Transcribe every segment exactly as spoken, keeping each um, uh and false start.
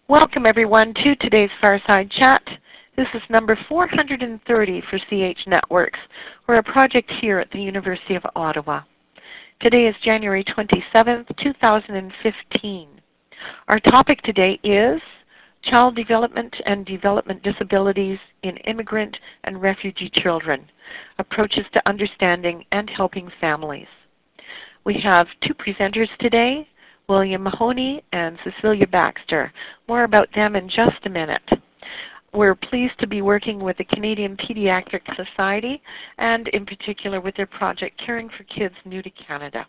Welcome, everyone, to today's Fireside Chat. This is number four hundred thirty for C H Networks. We're a project here at the University of Ottawa. Today is January twenty-seventh, two thousand fifteen. Our topic today is child development and development disabilities in immigrant and refugee children, approaches to understanding and helping families. We have two presenters today, William Mahoney and Cecilia Baxter. More about them in just a minute. We're pleased to be working with the Canadian Pediatric Society and in particular with their project Caring for Kids New to Canada.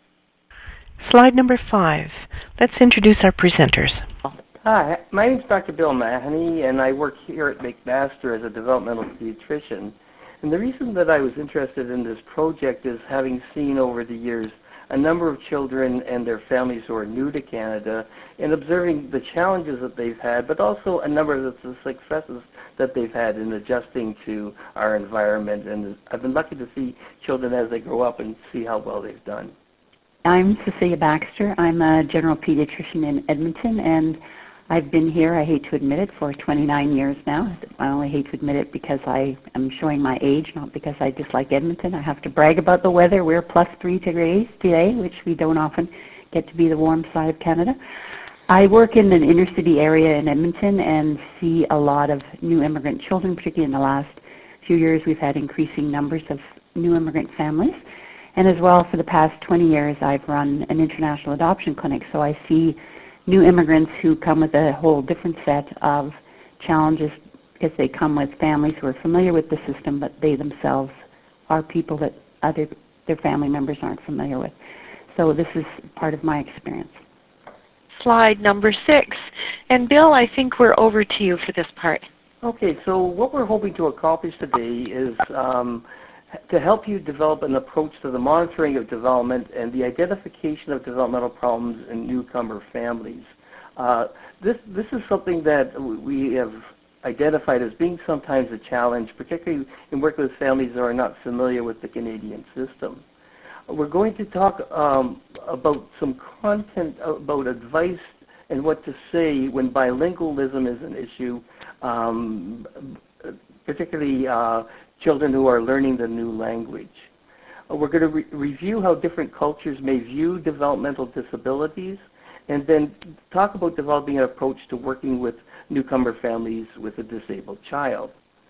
Slide number five. Let's introduce our presenters. Hi, my name is Doctor Bill Mahoney, and I work here at McMaster as a developmental pediatrician. And the reason that I was interested in this project is having seen over the years a number of children and their families who are new to Canada and observing the challenges that they've had, but also a number of the successes that they've had in adjusting to our environment. And I've been lucky to see children as they grow up and see how well they've done. I'm Cecilia Baxter. I'm a general pediatrician in Edmonton, and I've been here, I hate to admit it, for twenty-nine years now. I only hate to admit it because I am showing my age, not because I dislike Edmonton. I have to brag about the weather. We're plus three degrees today, which we don't often get to be the warm side of Canada. I work in an inner city area in Edmonton and see a lot of new immigrant children, particularly in the last few years. We've had increasing numbers of new immigrant families. And as well, for the past twenty years, I've run an international adoption clinic, so I see new immigrants who come with a whole different set of challenges because they come with families who are familiar with the system, but they themselves are people that other their family members aren't familiar with. So this is part of my experience. Slide number six. And Bill, I think we're over to you for this part. Okay, so what we're hoping to accomplish today is um, to help you develop an approach to the monitoring of development and the identification of developmental problems in newcomer families. Uh, this, this is something that we have identified as being sometimes a challenge, particularly in working with families that are not familiar with the Canadian system. We're going to talk um, about some content about advice and what to say when bilingualism is an issue, um, particularly uh, children who are learning the new language. Uh, we're going to re review how different cultures may view developmental disabilities, and then talk about developing an approach to working with newcomer families with a disabled child.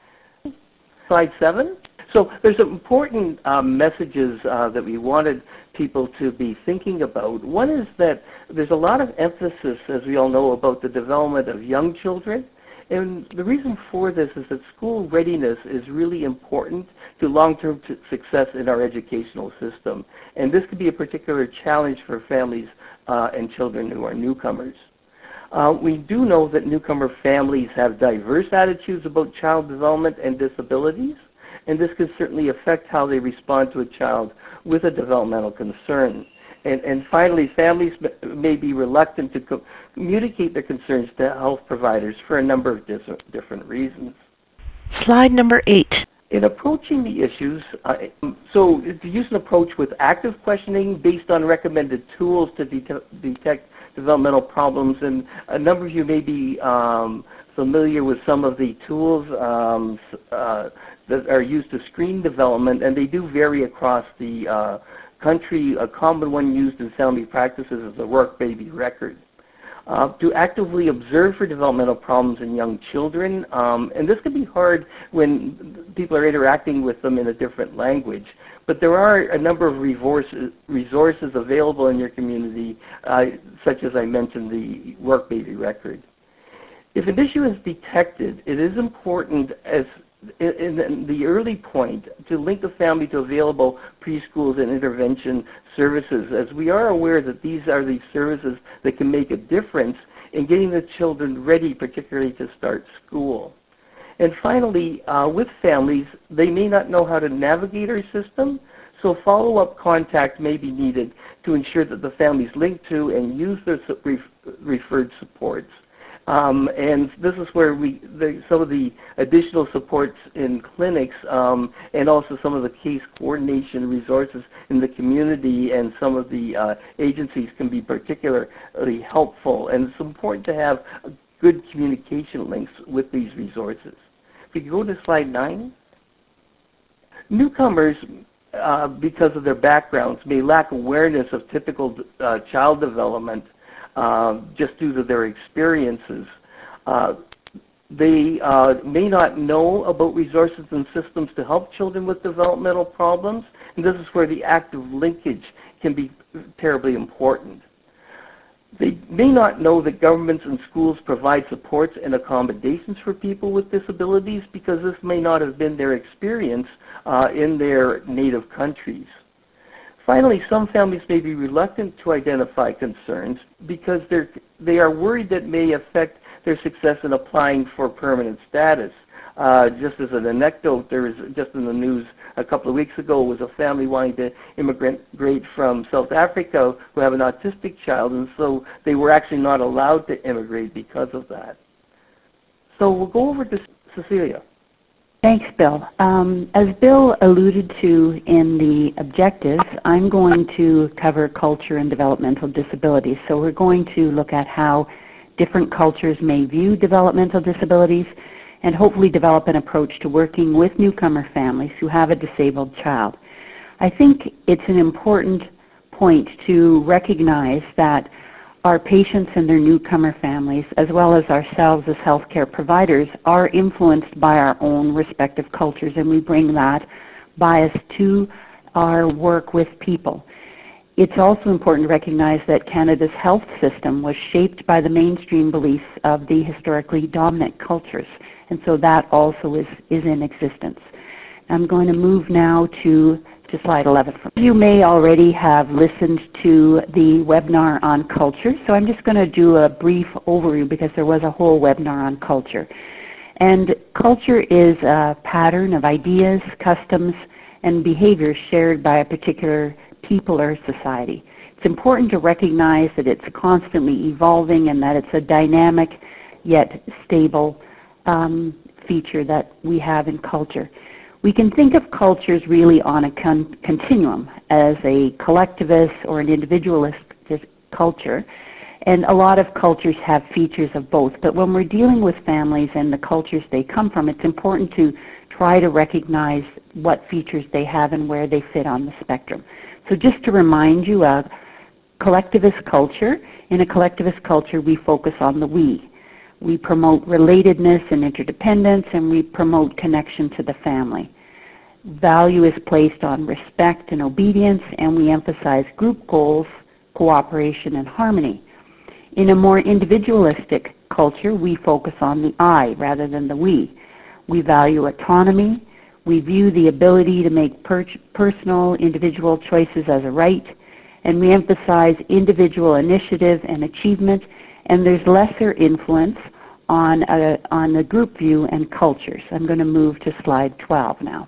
Slide seven. So there's some important um, messages uh, that we wanted people to be thinking about. One is that there's a lot of emphasis, as we all know, about the development of young children. And the reason for this is that school readiness is really important to long-term success in our educational system. And this could be a particular challenge for families uh, and children who are newcomers. Uh, we do know that newcomer families have diverse attitudes about child development and disabilities, and this can certainly affect how they respond to a child with a developmental concern. And, and finally, families may be reluctant to co communicate their concerns to health providers for a number of different reasons. Slide number eight. In approaching the issues, uh, so to use an approach with active questioning based on recommended tools to det detect developmental problems, and a number of you may be um, familiar with some of the tools um, uh, that are used to screen development, and they do vary across the uh, country. A common one used in family practices is the work baby record. Uh, to actively observe for developmental problems in young children, um, and this can be hard when people are interacting with them in a different language, but there are a number of resources, resources available in your community, uh, such as I mentioned, the work baby record. If an issue is detected, it is important as in, in the early point to link the family to available preschools and intervention services, as we are aware that these are the services that can make a difference in getting the children ready, particularly to start school. And finally, uh, with families, they may not know how to navigate our system, so follow-up contact may be needed to ensure that the families link to and use their referred supports. Um, and this is where we, the, some of the additional supports in clinics um, and also some of the case coordination resources in the community and some of the uh, agencies can be particularly helpful. And it's important to have a good communication links with these resources. If you go to slide nine, newcomers, uh, because of their backgrounds, may lack awareness of typical uh, child development uh, just due to their experiences. Uh, They uh, may not know about resources and systems to help children with developmental problems, and this is where the active linkage can be terribly important. They may not know that governments and schools provide supports and accommodations for people with disabilities because this may not have been their experience uh, in their native countries. Finally, some families may be reluctant to identify concerns because they're, they are worried that may affect their success in applying for permanent status. Uh, just as an anecdote, there was just in the news a couple of weeks ago was a family wanting to immigrate from South Africa who have an autistic child, and so they were actually not allowed to immigrate because of that. So we'll go over to Cecilia. Thanks, Bill. Um, as Bill alluded to in the objectives, I'm going to cover culture and developmental disabilities. So we're going to look at how different cultures may view developmental disabilities and hopefully develop an approach to working with newcomer families who have a disabled child. I think it's an important point to recognize that our patients and their newcomer families, as well as ourselves as healthcare providers, are influenced by our own respective cultures, and we bring that bias to our work with people. It's also important to recognize that Canada's health system was shaped by the mainstream beliefs of the historically dominant cultures, and so that also is, is in existence. I'm going to move now to, to slide eleven. You may already have listened to the webinar on culture, so I'm just going to do a brief overview because there was a whole webinar on culture. And culture is a pattern of ideas, customs, and behaviors shared by a particular people or society. It's important to recognize that it's constantly evolving and that it's a dynamic yet stable um, feature that we have in culture. We can think of cultures really on a con continuum as a collectivist or an individualist culture, and a lot of cultures have features of both. But when we're dealing with families and the cultures they come from, it's important to try to recognize what features they have and where they fit on the spectrum. So just to remind you, a collectivist culture, in a collectivist culture we focus on the we. We promote relatedness and interdependence, and we promote connection to the family. Value is placed on respect and obedience, and we emphasize group goals, cooperation, and harmony. In a more individualistic culture, we focus on the I rather than the we. We value autonomy. We view the ability to make per personal, individual choices as a right, and we emphasize individual initiative and achievement, and there's lesser influence on, a, on the group view and cultures. I'm going to move to slide twelve now.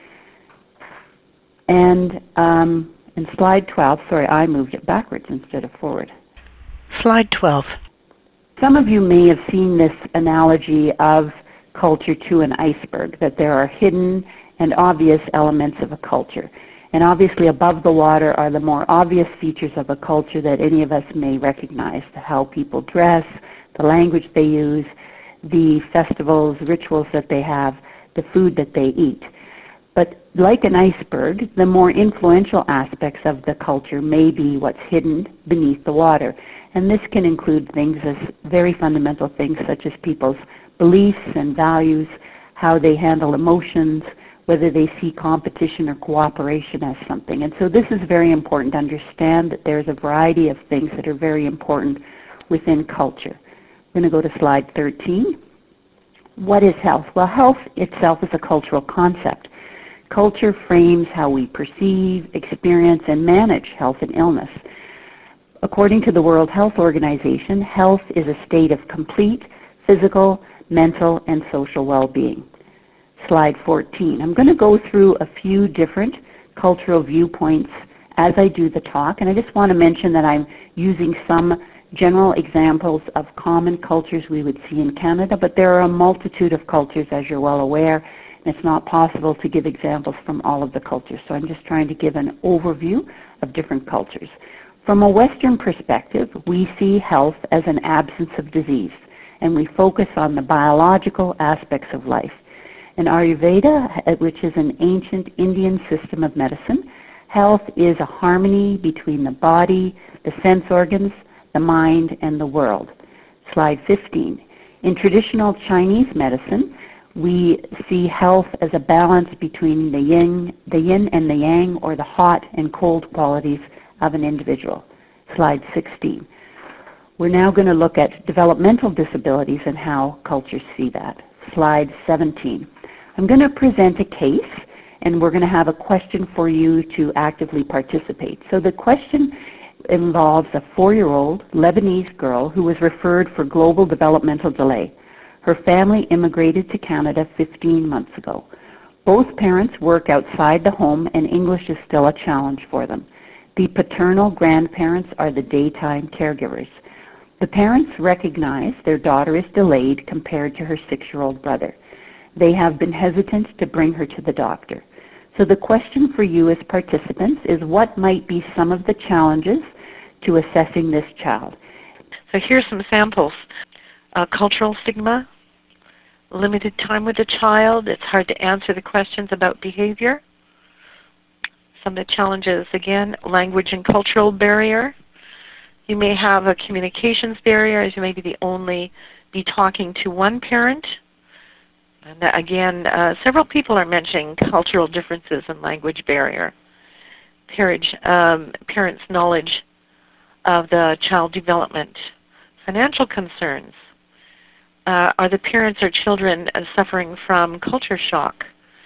And um, in slide twelve, sorry, I moved it backwards instead of forward. Slide twelve. Some of you may have seen this analogy of culture to an iceberg, that there are hidden and obvious elements of a culture. And obviously above the water are the more obvious features of a culture that any of us may recognize: how people dress, the language they use, the festivals, rituals that they have, the food that they eat. But like an iceberg, the more influential aspects of the culture may be what's hidden beneath the water. And this can include things as very fundamental things such as people's beliefs and values, how they handle emotions, whether they see competition or cooperation as something. And so this is very important to understand that there's a variety of things that are very important within culture. I'm going to go to slide thirteen. What is health? Well, health itself is a cultural concept. Culture frames how we perceive, experience, and manage health and illness. According to the World Health Organization, health is a state of complete physical, mental, and social well-being. Slide fourteen. I'm going to go through a few different cultural viewpoints as I do the talk, and I just want to mention that I'm using some general examples of common cultures we would see in Canada, but there are a multitude of cultures, as you're well aware, and it's not possible to give examples from all of the cultures. So I'm just trying to give an overview of different cultures. From a Western perspective, we see health as an absence of disease. and we focus on the biological aspects of life. In Ayurveda, which is an ancient Indian system of medicine, health is a harmony between the body, the sense organs, the mind, and the world. Slide fifteen. In traditional Chinese medicine, we see health as a balance between the yin, the yin and the yang, or the hot and cold qualities of an individual. Slide sixteen. We're now going to look at developmental disabilities and how cultures see that. Slide seventeen. I'm going to present a case, and we're going to have a question for you to actively participate. So the question involves a four-year-old Lebanese girl who was referred for global developmental delay. Her family immigrated to Canada fifteen months ago. Both parents work outside the home, and English is still a challenge for them. The paternal grandparents are the daytime caregivers. The parents recognize their daughter is delayed compared to her six-year-old brother. They have been hesitant to bring her to the doctor. So the question for you as participants is, what might be some of the challenges to assessing this child? So here's some samples. Uh, cultural stigma, limited time with the child, it's hard to answer the questions about behavior. Some of the challenges, again, language and cultural barrier. You may have a communications barrier, as you may be the only be talking to one parent. And again, uh, several people are mentioning cultural differences and language barrier. Parents, um, parents' knowledge of the child development. Financial concerns. Uh, are the parents or children uh, suffering from culture shock?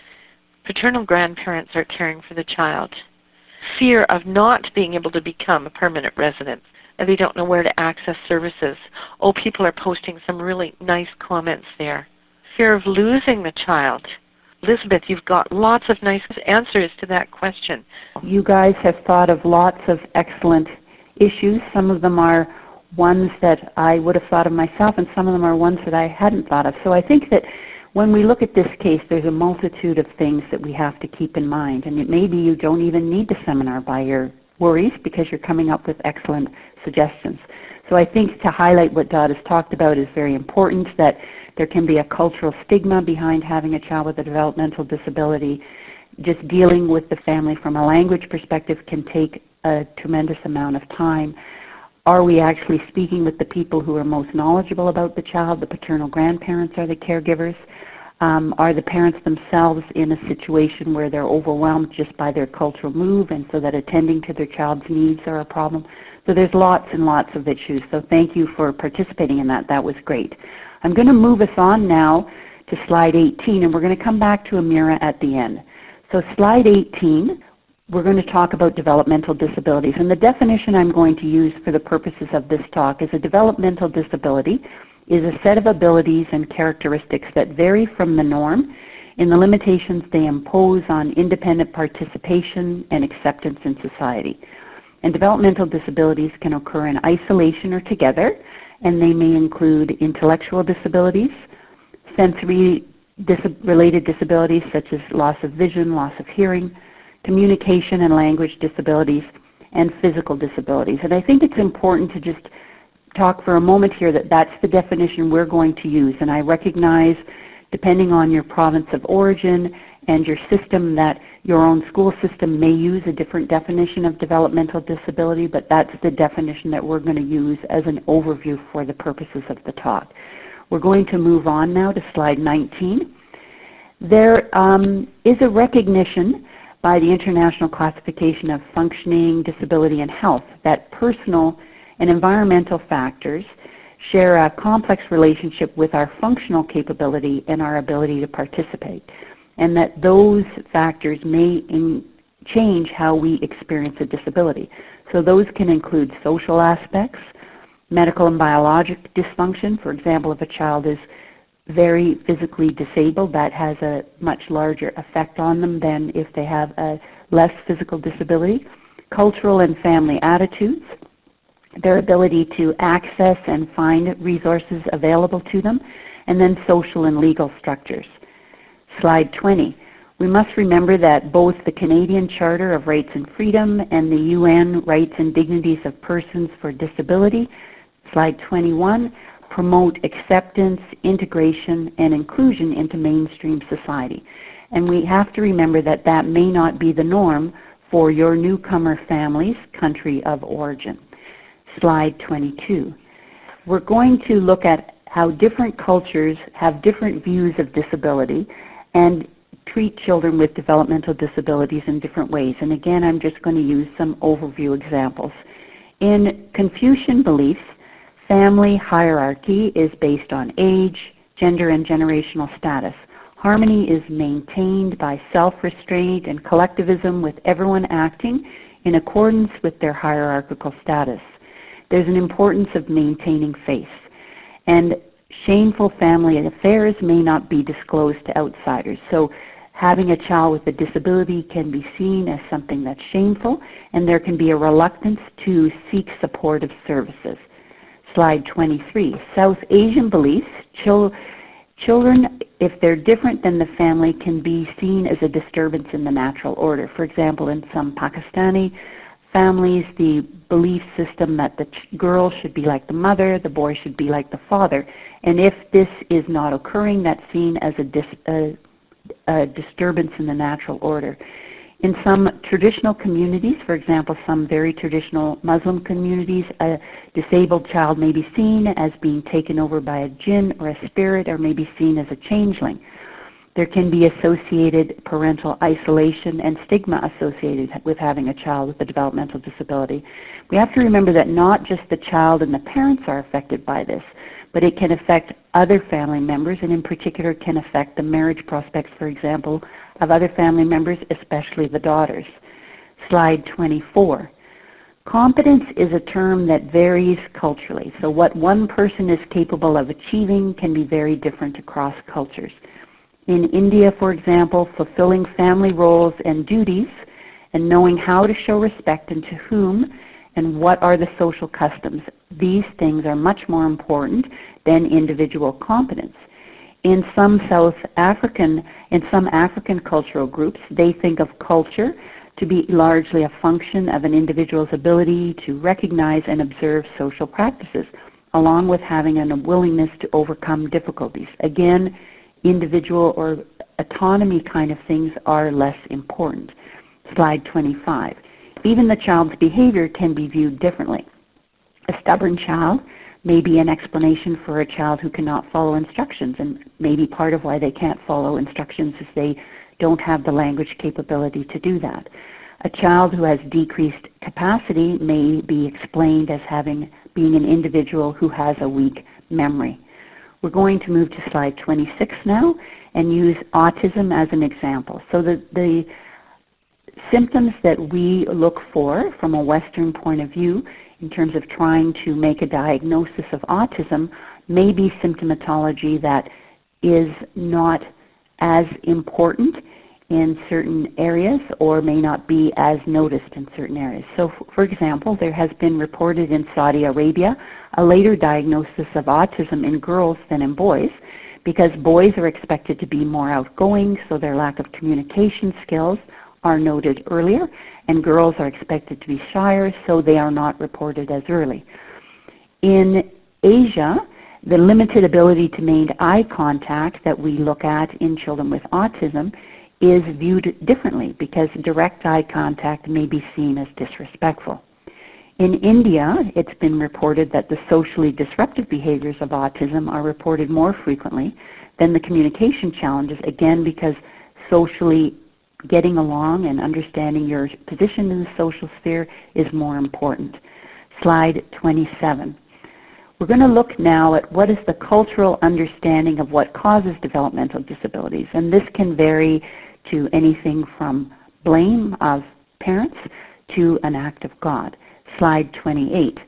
Paternal grandparents are caring for the child. Fear of not being able to become a permanent resident. They don't know where to access services. Oh, people are posting some really nice comments there. Fear of losing the child. Elizabeth, you've got lots of nice answers to that question. You guys have thought of lots of excellent issues. Some of them are ones that I would have thought of myself, and some of them are ones that I hadn't thought of. So I think that when we look at this case, there's a multitude of things that we have to keep in mind. And it maybe you don't even need the seminar by your worries, because you're coming up with excellent suggestions. So I think to highlight what Dot has talked about is very important, that there can be a cultural stigma behind having a child with a developmental disability. Just dealing with the family from a language perspective can take a tremendous amount of time. Are we actually speaking with the people who are most knowledgeable about the child? The paternal grandparents are the caregivers. Um, are the parents themselves in a situation where they're overwhelmed just by their cultural move, and so that attending to their child's needs are a problem? So there's lots and lots of issues. So thank you for participating in that. That was great. I'm going to move us on now to slide eighteen, and we're going to come back to Amira at the end. So slide eighteen, we're going to talk about developmental disabilities. And the definition I'm going to use for the purposes of this talk is a developmental disability is a set of abilities and characteristics that vary from the norm in the limitations they impose on independent participation and acceptance in society. And developmental disabilities can occur in isolation or together, and they may include intellectual disabilities, sensory dis- related disabilities such as loss of vision, loss of hearing, communication and language disabilities, and physical disabilities. And I think it's important to just talk for a moment here that that's the definition we're going to use. And I recognize, depending on your province of origin and your system, that your own school system may use a different definition of developmental disability, but that's the definition that we're going to use as an overview for the purposes of the talk. We're going to move on now to slide nineteen. There um, is a recognition by the International Classification of Functioning, Disability, and Health that personal and environmental factors share a complex relationship with our functional capability and our ability to participate, and that those factors may in change how we experience a disability. So those can include social aspects, medical and biologic dysfunction. For example, if a child is very physically disabled, that has a much larger effect on them than if they have a less physical disability. Cultural and family attitudes, their ability to access and find resources available to them, and then social and legal structures. Slide twenty. We must remember that both the Canadian Charter of Rights and Freedom and the U N Rights and Dignities of Persons for Disability, slide twenty-one, promote acceptance, integration, and inclusion into mainstream society. And we have to remember that that may not be the norm for your newcomer family's country of origin. Slide twenty-two. We're going to look at how different cultures have different views of disability and treat children with developmental disabilities in different ways. And again, I'm just going to use some overview examples. In Confucian beliefs, family hierarchy is based on age, gender, and generational status. Harmony is maintained by self-restraint and collectivism, with everyone acting in accordance with their hierarchical status. There's an importance of maintaining faith. And shameful family affairs may not be disclosed to outsiders. So having a child with a disability can be seen as something that's shameful, and there can be a reluctance to seek supportive services. Slide twenty-three. South Asian beliefs, chil children, if they're different than the family, can be seen as a disturbance in the natural order. For example, in some Pakistani families, the belief system that the ch girl should be like the mother, the boy should be like the father. And if this is not occurring, that's seen as a, dis a, a disturbance in the natural order. In some traditional communities, for example, some very traditional Muslim communities, a disabled child may be seen as being taken over by a jinn or a spirit, or may be seen as a changeling. There can be associated parental isolation and stigma associated with having a child with a developmental disability. We have to remember that not just the child and the parents are affected by this, but it can affect other family members, and in particular can affect the marriage prospects, for example, of other family members, especially the daughters. Slide twenty-four. Competence is a term that varies culturally. So what one person is capable of achieving can be very different across cultures. In India, for example, fulfilling family roles and duties and knowing how to show respect and to whom and what are the social customs, these things are much more important than individual competence. In some South African, in some African cultural groups, they think of culture to be largely a function of an individual's ability to recognize and observe social practices, along with having a willingness to overcome difficulties. Again, individual or autonomy kind of things are less important. Slide twenty-five. Even the child's behavior can be viewed differently. A stubborn child may be an explanation for a child who cannot follow instructions, and maybe part of why they can't follow instructions is they don't have the language capability to do that. A child who has decreased capacity may be explained as having being an individual who has a weak memory. We're going to move to slide twenty-six now and use autism as an example. So the, the symptoms that we look for from a Western point of view in terms of trying to make a diagnosis of autism may be symptomatology that is not as important in certain areas or may not be as noticed in certain areas. So, for example, there has been reported in Saudi Arabia a later diagnosis of autism in girls than in boys, because boys are expected to be more outgoing, so their lack of communication skills are noted earlier, and girls are expected to be shyer, so they are not reported as early. In Asia, the limited ability to maintain eye contact that we look at in children with autism is viewed differently, because direct eye contact may be seen as disrespectful. In India, it's been reported that the socially disruptive behaviors of autism are reported more frequently than the communication challenges, again because socially getting along and understanding your position in the social sphere is more important. Slide twenty-seven. We're going to look now at what is the cultural understanding of what causes developmental disabilities, and this can vary to anything from blame of parents to an act of God. Slide twenty-eight.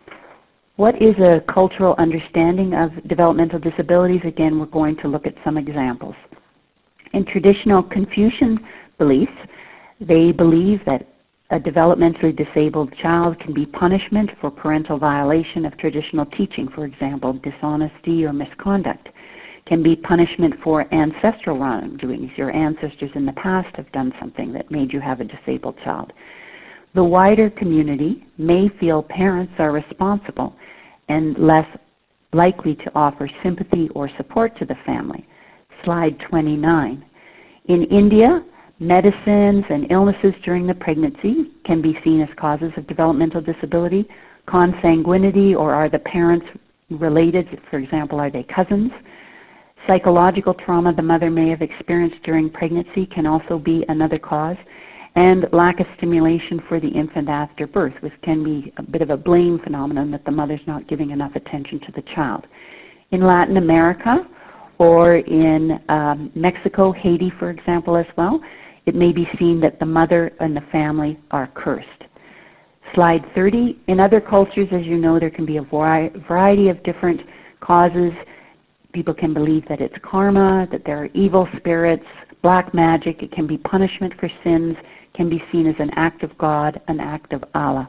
What is a cultural understanding of developmental disabilities? Again, we're going to look at some examples. In traditional Confucian beliefs, they believe that a developmentally disabled child can be punishment for parental violation of traditional teaching, for example, dishonesty or misconduct. Can be punishment for ancestral wrongdoings. Your ancestors in the past have done something that made you have a disabled child. The wider community may feel parents are responsible and less likely to offer sympathy or support to the family. Slide twenty-nine. In India, medicines and illnesses during the pregnancy can be seen as causes of developmental disability. Consanguinity, or are the parents related? For example, are they cousins? Psychological trauma the mother may have experienced during pregnancy can also be another cause. And lack of stimulation for the infant after birth, which can be a bit of a blame phenomenon that the mother's not giving enough attention to the child. In Latin America or in um, Mexico, Haiti, for example, as well, it may be seen that the mother and the family are cursed. Slide thirty. In other cultures, as you know, there can be a variety of different causes. People can believe that it's karma, that there are evil spirits, black magic. It can be punishment for sins, can be seen as an act of God, an act of Allah.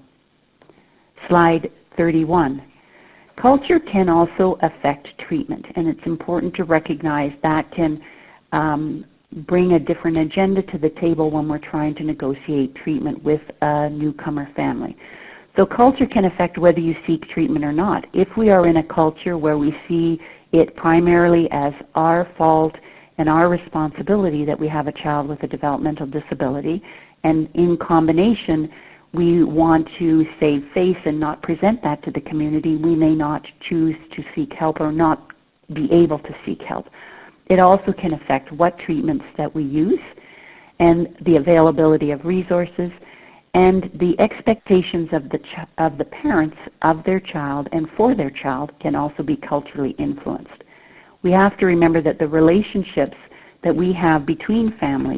Slide thirty-one. Culture can also affect treatment, and it's important to recognize that can um, bring a different agenda to the table when we're trying to negotiate treatment with a newcomer family. So culture can affect whether you seek treatment or not. If we are in a culture where we see it primarily as our fault and our responsibility that we have a child with a developmental disability, and in combination we want to save face and not present that to the community, we may not choose to seek help or not be able to seek help. It also can affect what treatments that we use and the availability of resources, and the expectations of the ch- of the parents of their child and for their child can also be culturally influenced. We have to remember that the relationships that we have between families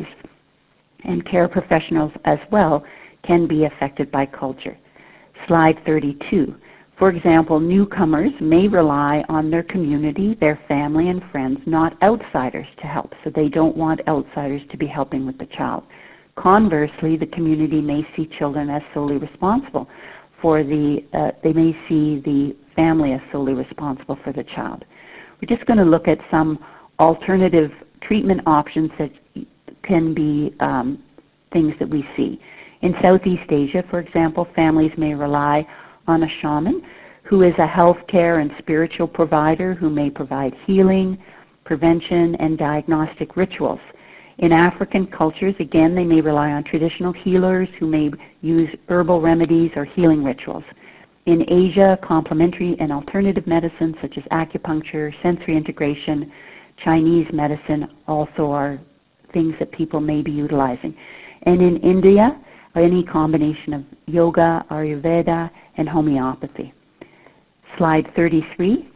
and care professionals as well can be affected by culture. Slide thirty-two. For example, newcomers may rely on their community, their family and friends, not outsiders, to help. So they don't want outsiders to be helping with the child. Conversely, the community may see children as solely responsible for the, uh, they may see the family as solely responsible for the child. We're just going to look at some alternative treatment options that can be um, things that we see. In Southeast Asia, for example, families may rely on a shaman who is a healthcare and spiritual provider who may provide healing, prevention, and diagnostic rituals. In African cultures, again, they may rely on traditional healers who may use herbal remedies or healing rituals. In Asia, complementary and alternative medicine such as acupuncture, sensory integration, Chinese medicine also are things that people may be utilizing. And in India, any combination of yoga, Ayurveda, and homeopathy. Slide thirty-three.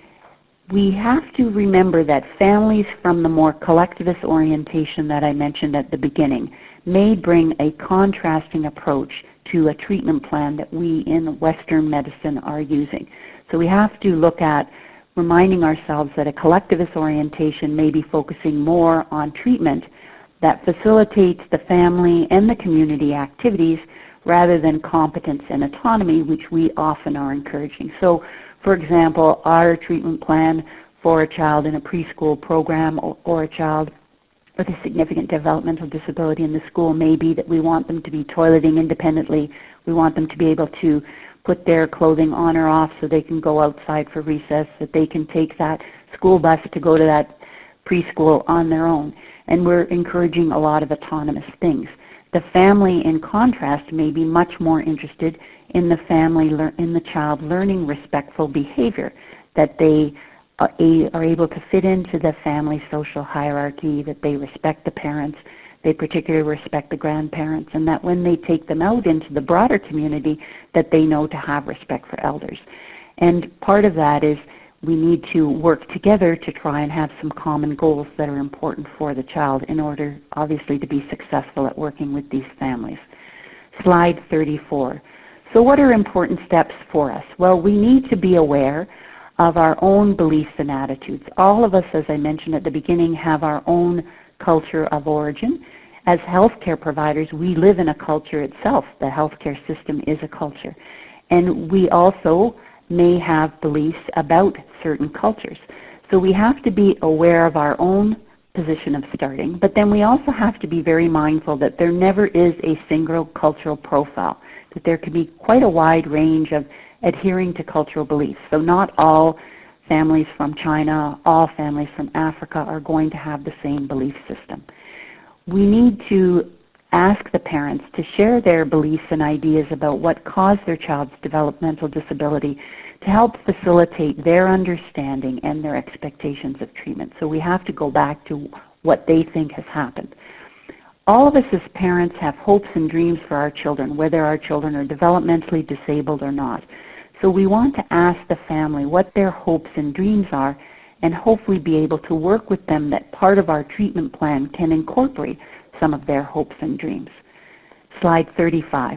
We have to remember that families from the more collectivist orientation that I mentioned at the beginning may bring a contrasting approach to a treatment plan that we in Western medicine are using. So we have to look at reminding ourselves that a collectivist orientation may be focusing more on treatment that facilitates the family and the community activities rather than competence and autonomy, which we often are encouraging. So, for example, our treatment plan for a child in a preschool program or, or a child with a significant developmental disability in the school may be that we want them to be toileting independently. We want them to be able to put their clothing on or off so they can go outside for recess, that they can take that school bus to go to that preschool on their own. And we're encouraging a lot of autonomous things. The family, in contrast, may be much more interested in the family, in the child learning respectful behavior, that they are able to fit into the family social hierarchy, that they respect the parents, they particularly respect the grandparents, and that when they take them out into the broader community, that they know to have respect for elders. And part of that is we need to work together to try and have some common goals that are important for the child in order, obviously, to be successful at working with these families. Slide thirty-four. So what are important steps for us? Well, we need to be aware of our own beliefs and attitudes. All of us, as I mentioned at the beginning, have our own culture of origin. As healthcare providers, we live in a culture itself. The healthcare system is a culture. And we also may have beliefs about certain cultures. So we have to be aware of our own position of starting, but then we also have to be very mindful that there never is a single cultural profile, that there can be quite a wide range of adhering to cultural beliefs. So not all families from China, all families from Africa are going to have the same belief system. We need to ask the parents to share their beliefs and ideas about what caused their child's developmental disability to help facilitate their understanding and their expectations of treatment. So we have to go back to what they think has happened. All of us as parents have hopes and dreams for our children, whether our children are developmentally disabled or not. So we want to ask the family what their hopes and dreams are and hopefully be able to work with them that part of our treatment plan can incorporate some of their hopes and dreams. Slide thirty-five.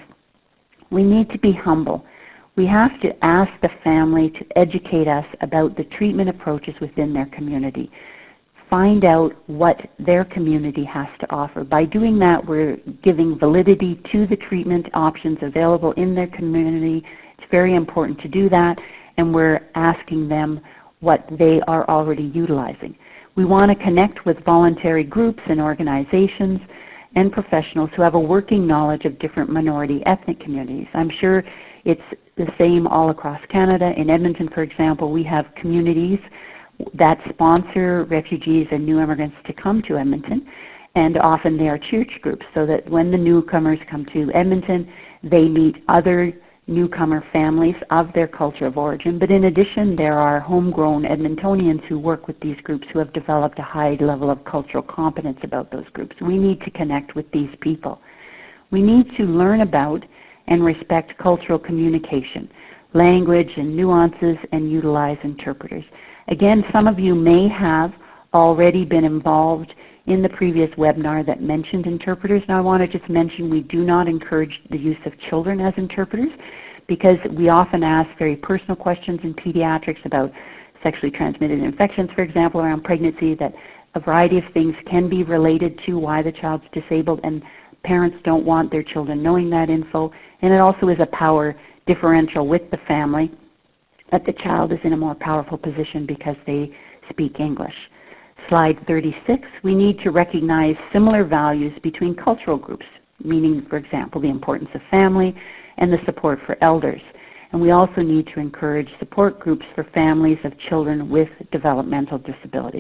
We need to be humble. We have to ask the family to educate us about the treatment approaches within their community. Find out what their community has to offer. By doing that, we're giving validity to the treatment options available in their community. It's very important to do that, and we're asking them what they are already utilizing. We want to connect with voluntary groups and organizations and professionals who have a working knowledge of different minority ethnic communities. I'm sure it's the same all across Canada. In Edmonton, for example, we have communities that sponsor refugees and new immigrants to come to Edmonton, and often they are church groups, so that when the newcomers come to Edmonton, they meet other newcomer families of their culture of origin. But in addition, there are homegrown Edmontonians who work with these groups who have developed a high level of cultural competence about those groups. We need to connect with these people. We need to learn about and respect cultural communication, language and nuances, and utilize interpreters. Again, some of you may have already been involved in the previous webinar that mentioned interpreters. Now I want to just mention we do not encourage the use of children as interpreters because we often ask very personal questions in pediatrics about sexually transmitted infections, for example, around pregnancy, that a variety of things can be related to why the child's disabled, and parents don't want their children knowing that info. And it also is a power differential with the family, that the child is in a more powerful position because they speak English. Slide thirty-six, we need to recognize similar values between cultural groups, meaning, for example, the importance of family and the support for elders. And we also need to encourage support groups for families of children with developmental disabilities.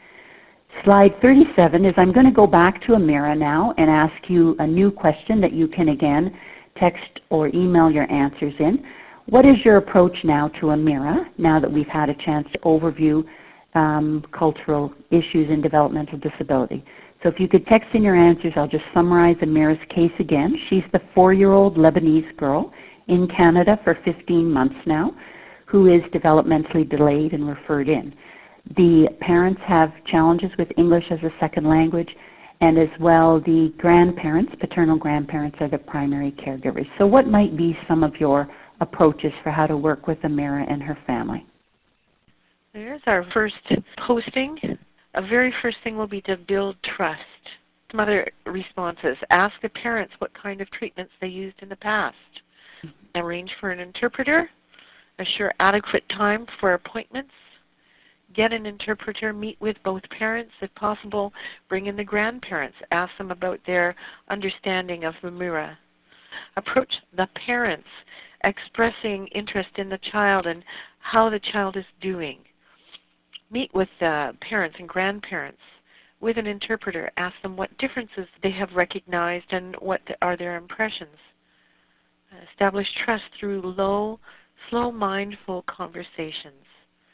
Slide thirty-seven is I'm going to go back to Amira now and ask you a new question that you can again text or email your answers in. What is your approach now to Amira, now that we've had a chance to overview um, cultural issues in developmental disability? So if you could text in your answers, I'll just summarize Amira's case again. She's the four-year-old Lebanese girl in Canada for fifteen months now who is developmentally delayed and referred in. The parents have challenges with English as a second language, and as well the grandparents, paternal grandparents, are the primary caregivers. So what might be some of your approaches for how to work with Amira and her family? There's our first posting. A very first thing will be to build trust. Some other responses. Ask the parents what kind of treatments they used in the past. Arrange for an interpreter. Assure adequate time for appointments. Get an interpreter. Meet with both parents. If possible, bring in the grandparents. Ask them about their understanding of Amira. Approach the parents, expressing interest in the child and how the child is doing. Meet with the parents and grandparents with an interpreter. Ask them what differences they have recognized and what are their impressions. Establish trust through low, slow, mindful conversations.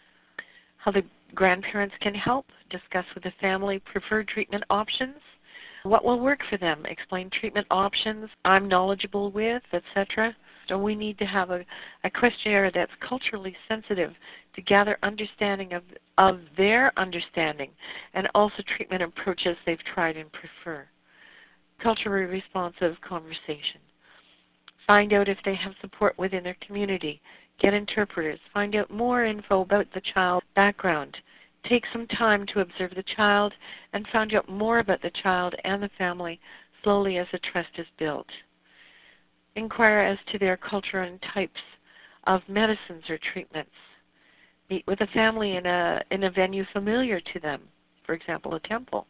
How the grandparents can help. Discuss with the family preferred treatment options. What will work for them. Explain treatment options I'm knowledgeable with, et cetera. So we need to have a, a questionnaire that's culturally sensitive to gather understanding of, of their understanding and also treatment approaches they've tried and prefer. Culturally responsive conversation. Find out if they have support within their community. Get interpreters. Find out more info about the child's background. Take some time to observe the child and find out more about the child and the family slowly as the trust is built. Inquire as to their culture and types of medicines or treatments. Meet with a family in a, in a venue familiar to them, for example, a temple.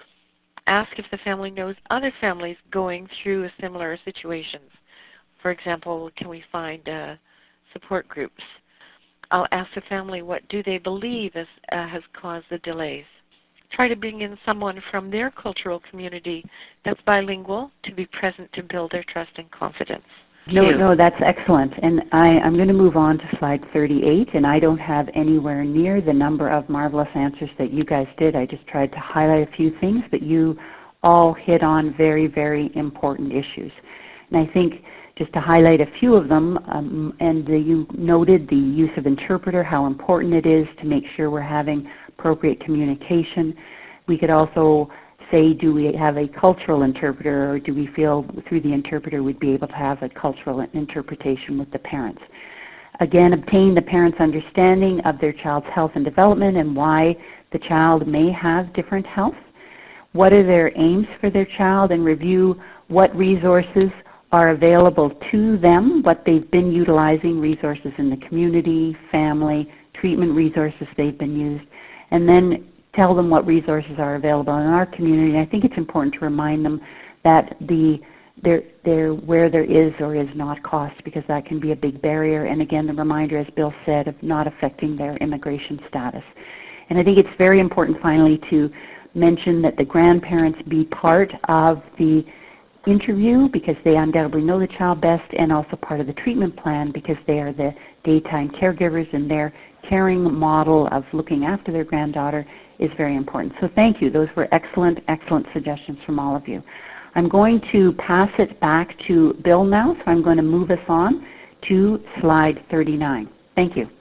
Ask if the family knows other families going through similar situations. For example, can we find uh, support groups? I'll ask the family what do they believe is, uh, has caused the delays. Try to bring in someone from their cultural community that's bilingual to be present to build their trust and confidence. No, no, that's excellent. And I, I'm going to move on to slide thirty-eight, and I don't have anywhere near the number of marvelous answers that you guys did. I just tried to highlight a few things, but you all hit on very, very important issues. And I think just to highlight a few of them, um, and uh, you noted the use of interpreter, how important it is to make sure we're having appropriate communication. We could also say, do we have a cultural interpreter, or do we feel through the interpreter we'd be able to have a cultural interpretation with the parents? Again, obtain the parents' understanding of their child's health and development and why the child may have different health. What are their aims for their child, and review what resources are available to them, what they've been utilizing, resources in the community, family, treatment resources they've been used, and then tell them what resources are available in our community. And I think it's important to remind them that the there, there, where there is or is not cost, because that can be a big barrier. And again, the reminder, as Bill said, of not affecting their immigration status. And I think it's very important, finally, to mention that the grandparents be part of the interview, because they undoubtedly know the child best, and also part of the treatment plan because they are the daytime caregivers, and their caring model of looking after their granddaughter is very important. So thank you. Those were excellent, excellent suggestions from all of you. I'm going to pass it back to Bill now, so I'm going to move us on to slide thirty-nine. Thank you.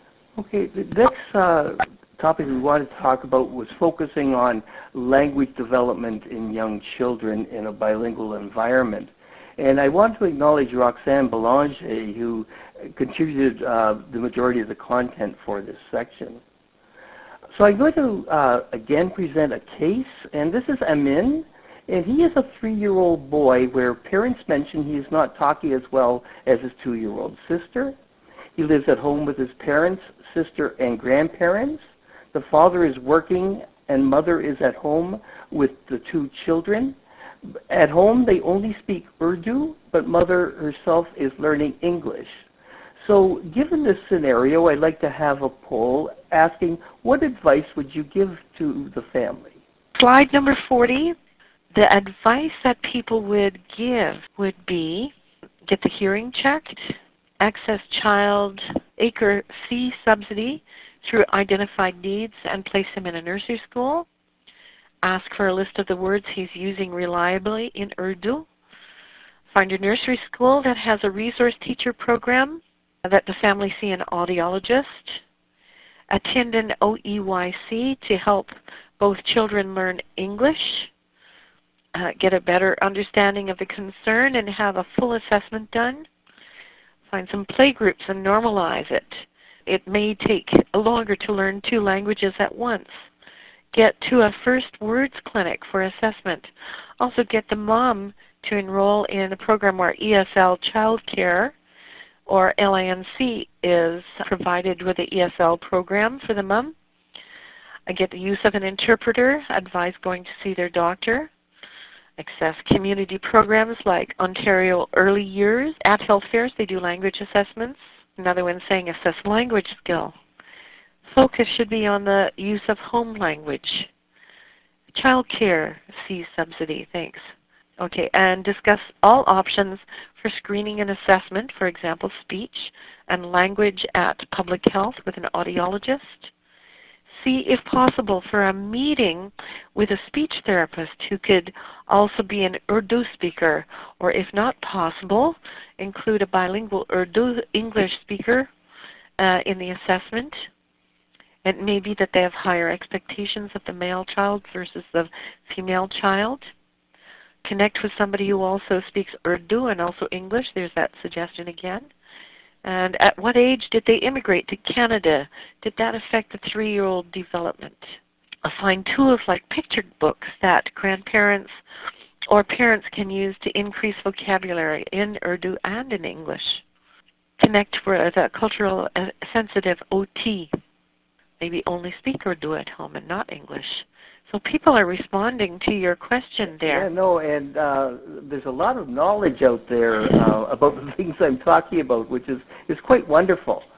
Okay, the next uh, topic we wanted to talk about was focusing on language development in young children in a bilingual environment. And I want to acknowledge Roxanne Belanger, who contributed uh, the majority of the content for this section. So I'm going to, uh, again, present a case, and this is Amin, and he is a three-year-old boy where parents mention he is not talking as well as his two-year-old sister. He lives at home with his parents, sister, and grandparents. The father is working, and mother is at home with the two children. At home, they only speak Urdu, but mother herself is learning English. So given this scenario, I'd like to have a poll asking, what advice would you give to the family? Slide number forty, the advice that people would give would be get the hearing checked, access child acre fee subsidy through identified needs and place him in a nursery school, ask for a list of the words he's using reliably in Urdu, find a nursery school that has a resource teacher program, that the family see an audiologist, attend an O E Y C to help both children learn English, uh, get a better understanding of the concern and have a full assessment done, find some play groups and normalize it. It may take longer to learn two languages at once. Get to a first words clinic for assessment. Also get the mom to enroll in a program where E S L childcare or L I N C is provided with the E S L program for the mom. I get the use of an interpreter, advise going to see their doctor. Access community programs like Ontario Early Years. At health fairs, they do language assessments. Another one saying assess language skill. Focus should be on the use of home language. Child care fee subsidy, thanks. Okay, and discuss all options for screening and assessment, for example, speech and language at public health with an audiologist. See, if possible, for a meeting with a speech therapist who could also be an Urdu speaker, or if not possible, include a bilingual Urdu-English speaker uh, in the assessment. It may be that they have higher expectations of the male child versus the female child. Connect with somebody who also speaks Urdu and also English. There's that suggestion again. And at what age did they immigrate to Canada? Did that affect the three-year-old development? Assign tools like picture books that grandparents or parents can use to increase vocabulary in Urdu and in English. Connect with a cultural uh, sensitive O T. Maybe only speak Urdu at home and not English. So people are responding to your question there. Yeah, no, and uh, there's a lot of knowledge out there uh, about the things I'm talking about, which is, is quite wonderful.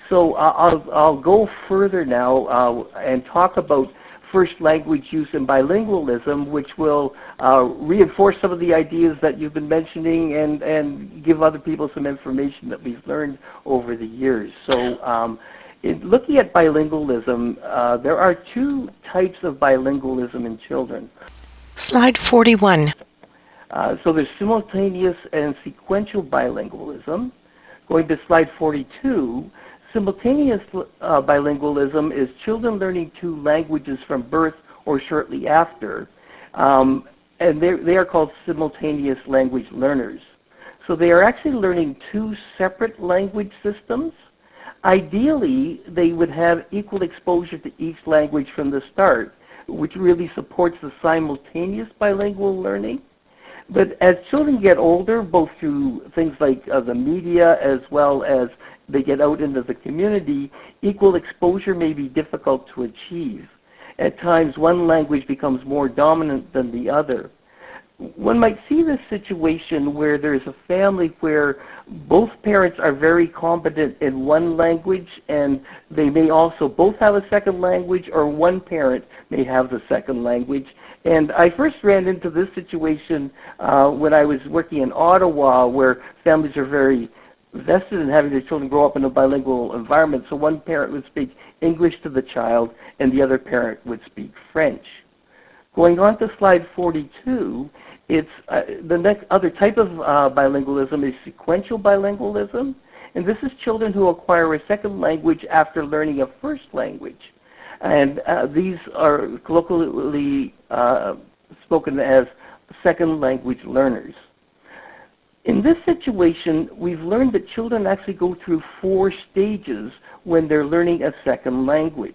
So uh, I'll, I'll go further now uh, and talk about first language use and bilingualism, which will uh, reinforce some of the ideas that you've been mentioning and, and give other people some information that we've learned over the years. So um, in looking at bilingualism, uh, there are two types of bilingualism in children. Slide forty-one. Uh, so there's simultaneous and sequential bilingualism. Going to slide forty-two, simultaneous uh, bilingualism is children learning two languages from birth or shortly after, um, and they are called simultaneous language learners. So they are actually learning two separate language systems. Ideally, they would have equal exposure to each language from the start, which really supports the simultaneous bilingual learning. But as children get older, both through things like uh, the media as well as they get out into the community, equal exposure may be difficult to achieve. At times, one language becomes more dominant than the other. One might see this situation where there's a family where both parents are very competent in one language and they may also both have a second language, or one parent may have the second language. And I first ran into this situation uh, when I was working in Ottawa, where families are very vested in having their children grow up in a bilingual environment. So one parent would speak English to the child and the other parent would speak French. Going on to slide forty-two, it's uh, the next other type of uh, bilingualism is sequential bilingualism, and this is children who acquire a second language after learning a first language. And uh, these are colloquially uh, spoken as second language learners. In this situation, we've learned that children actually go through four stages when they're learning a second language.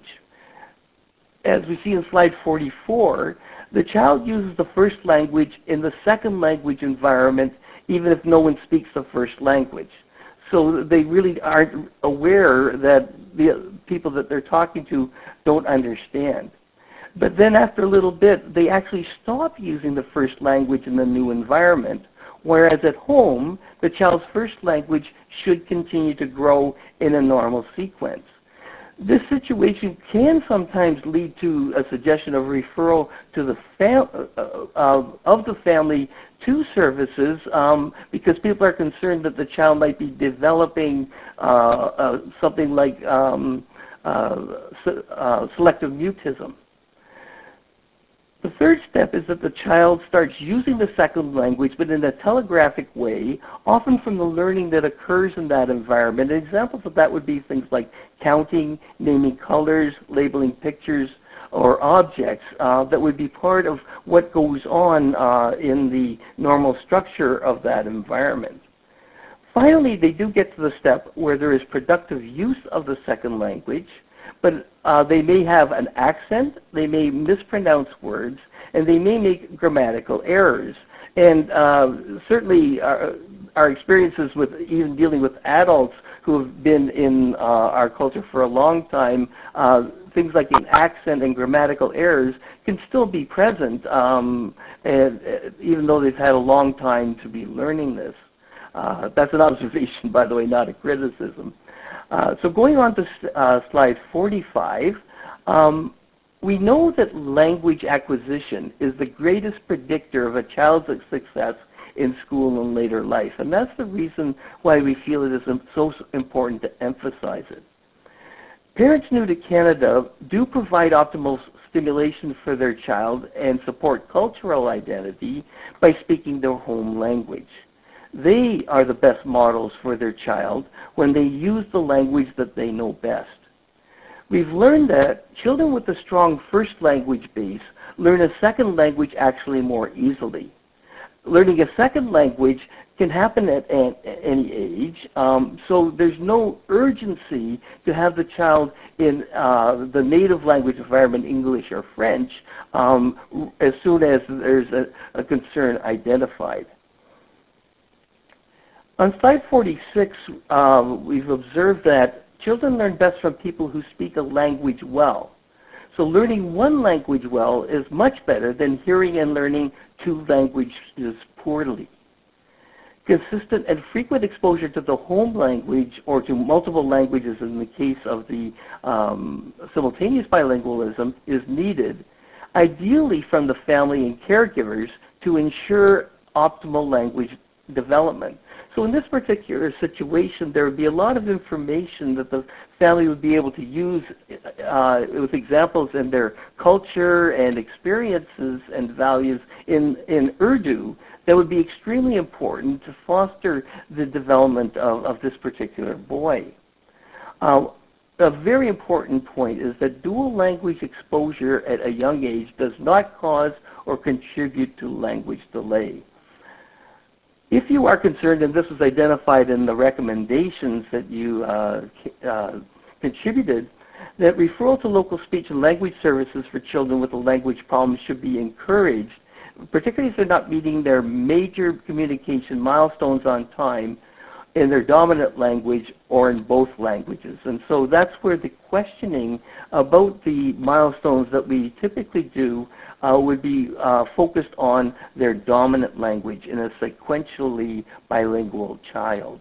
As we see in slide forty-four, the child uses the first language in the second language environment, even if no one speaks the first language. So they really aren't aware that the people that they're talking to don't understand. But then after a little bit, they actually stop using the first language in the new environment, whereas at home, the child's first language should continue to grow in a normal sequence. This situation can sometimes lead to a suggestion of referral to the fam uh, uh, of the family to services um, because people are concerned that the child might be developing uh, uh, something like um, uh, uh, selective mutism. The third step is that the child starts using the second language, but in a telegraphic way, often from the learning that occurs in that environment. And examples of that would be things like counting, naming colors, labeling pictures or objects uh, that would be part of what goes on uh, in the normal structure of that environment. Finally, they do get to the step where there is productive use of the second language, but uh, they may have an accent, they may mispronounce words, and they may make grammatical errors. And uh, certainly our, our experiences with even dealing with adults who have been in uh, our culture for a long time, uh, things like an accent and grammatical errors can still be present, um, and, uh, even though they've had a long time to be learning this. Uh, that's an observation, by the way, not a criticism. Uh, so going on to uh, slide forty-five, um, we know that language acquisition is the greatest predictor of a child's success in school and later life, and that's the reason why we feel it is so important to emphasize it. Parents New to Canada do provide optimal stimulation for their child and support cultural identity by speaking their home language. They are the best models for their child when they use the language that they know best. We've learned that children with a strong first language base learn a second language actually more easily. Learning a second language can happen at any age, um, so there's no urgency to have the child in uh, the native language environment, English or French, um, as soon as there's a, a concern identified. On slide forty-six, uh, we've observed that children learn best from people who speak a language well. So learning one language well is much better than hearing and learning two languages poorly. Consistent and frequent exposure to the home language or to multiple languages in the case of the um, simultaneous bilingualism is needed, ideally from the family and caregivers, to ensure optimal language development. So in this particular situation, there would be a lot of information that the family would be able to use uh, with examples in their culture and experiences and values in, in Urdu that would be extremely important to foster the development of, of this particular boy. Uh, a very important point is that dual language exposure at a young age does not cause or contribute to language delay. If you are concerned, and this was identified in the recommendations that you uh, uh, contributed, that referral to local speech and language services for children with a language problem should be encouraged, particularly if they're not meeting their major communication milestones on time in their dominant language or in both languages. And so that's where the questioning about the milestones that we typically do uh, would be uh, focused on their dominant language in a sequentially bilingual child.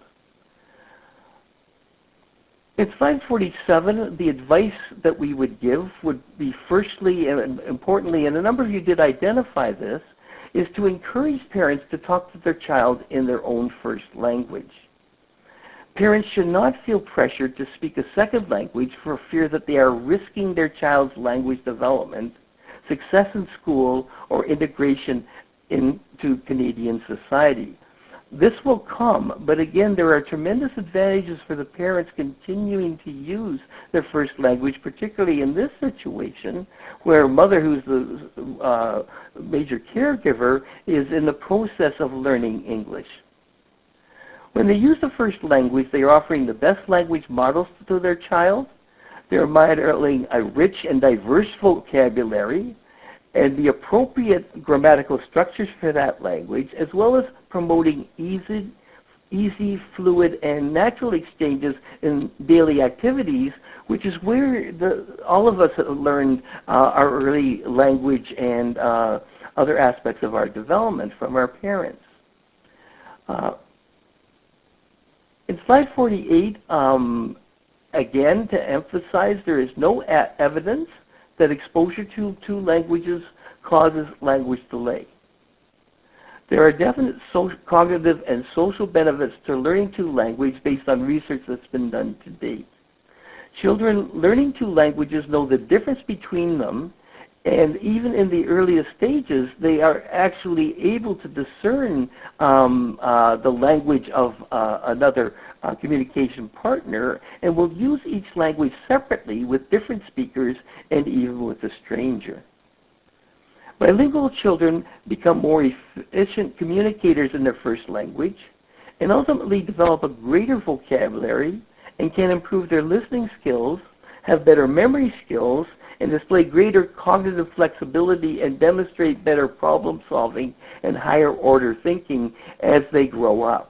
In slide forty-seven, the advice that we would give would be firstly and importantly, and a number of you did identify this, is to encourage parents to talk to their child in their own first language. Parents should not feel pressured to speak a second language for fear that they are risking their child's language development, success in school, or integration into Canadian society. This will come, but again, there are tremendous advantages for the parents continuing to use their first language, particularly in this situation where a mother who's the uh, major caregiver is in the process of learning English. When they use the first language, they are offering the best language models to their child. They're modeling a rich and diverse vocabulary and the appropriate grammatical structures for that language, as well as promoting easy, easy, fluid, and natural exchanges in daily activities, which is where the, all of us have learned uh, our early language and uh, other aspects of our development from our parents. Uh, in slide forty-eight, um, again, to emphasize, there is no evidence that exposure to two languages causes language delay. There are definite social, cognitive and social benefits to learning two languages based on research that's been done to date. Children learning two languages know the difference between them, and even in the earliest stages, they are actually able to discern um, uh, the language of uh, another uh, communication partner, and will use each language separately with different speakers and even with a stranger. Bilingual children become more efficient communicators in their first language and ultimately develop a greater vocabulary and can improve their listening skills, have better memory skills, and display greater cognitive flexibility and demonstrate better problem solving and higher order thinking as they grow up.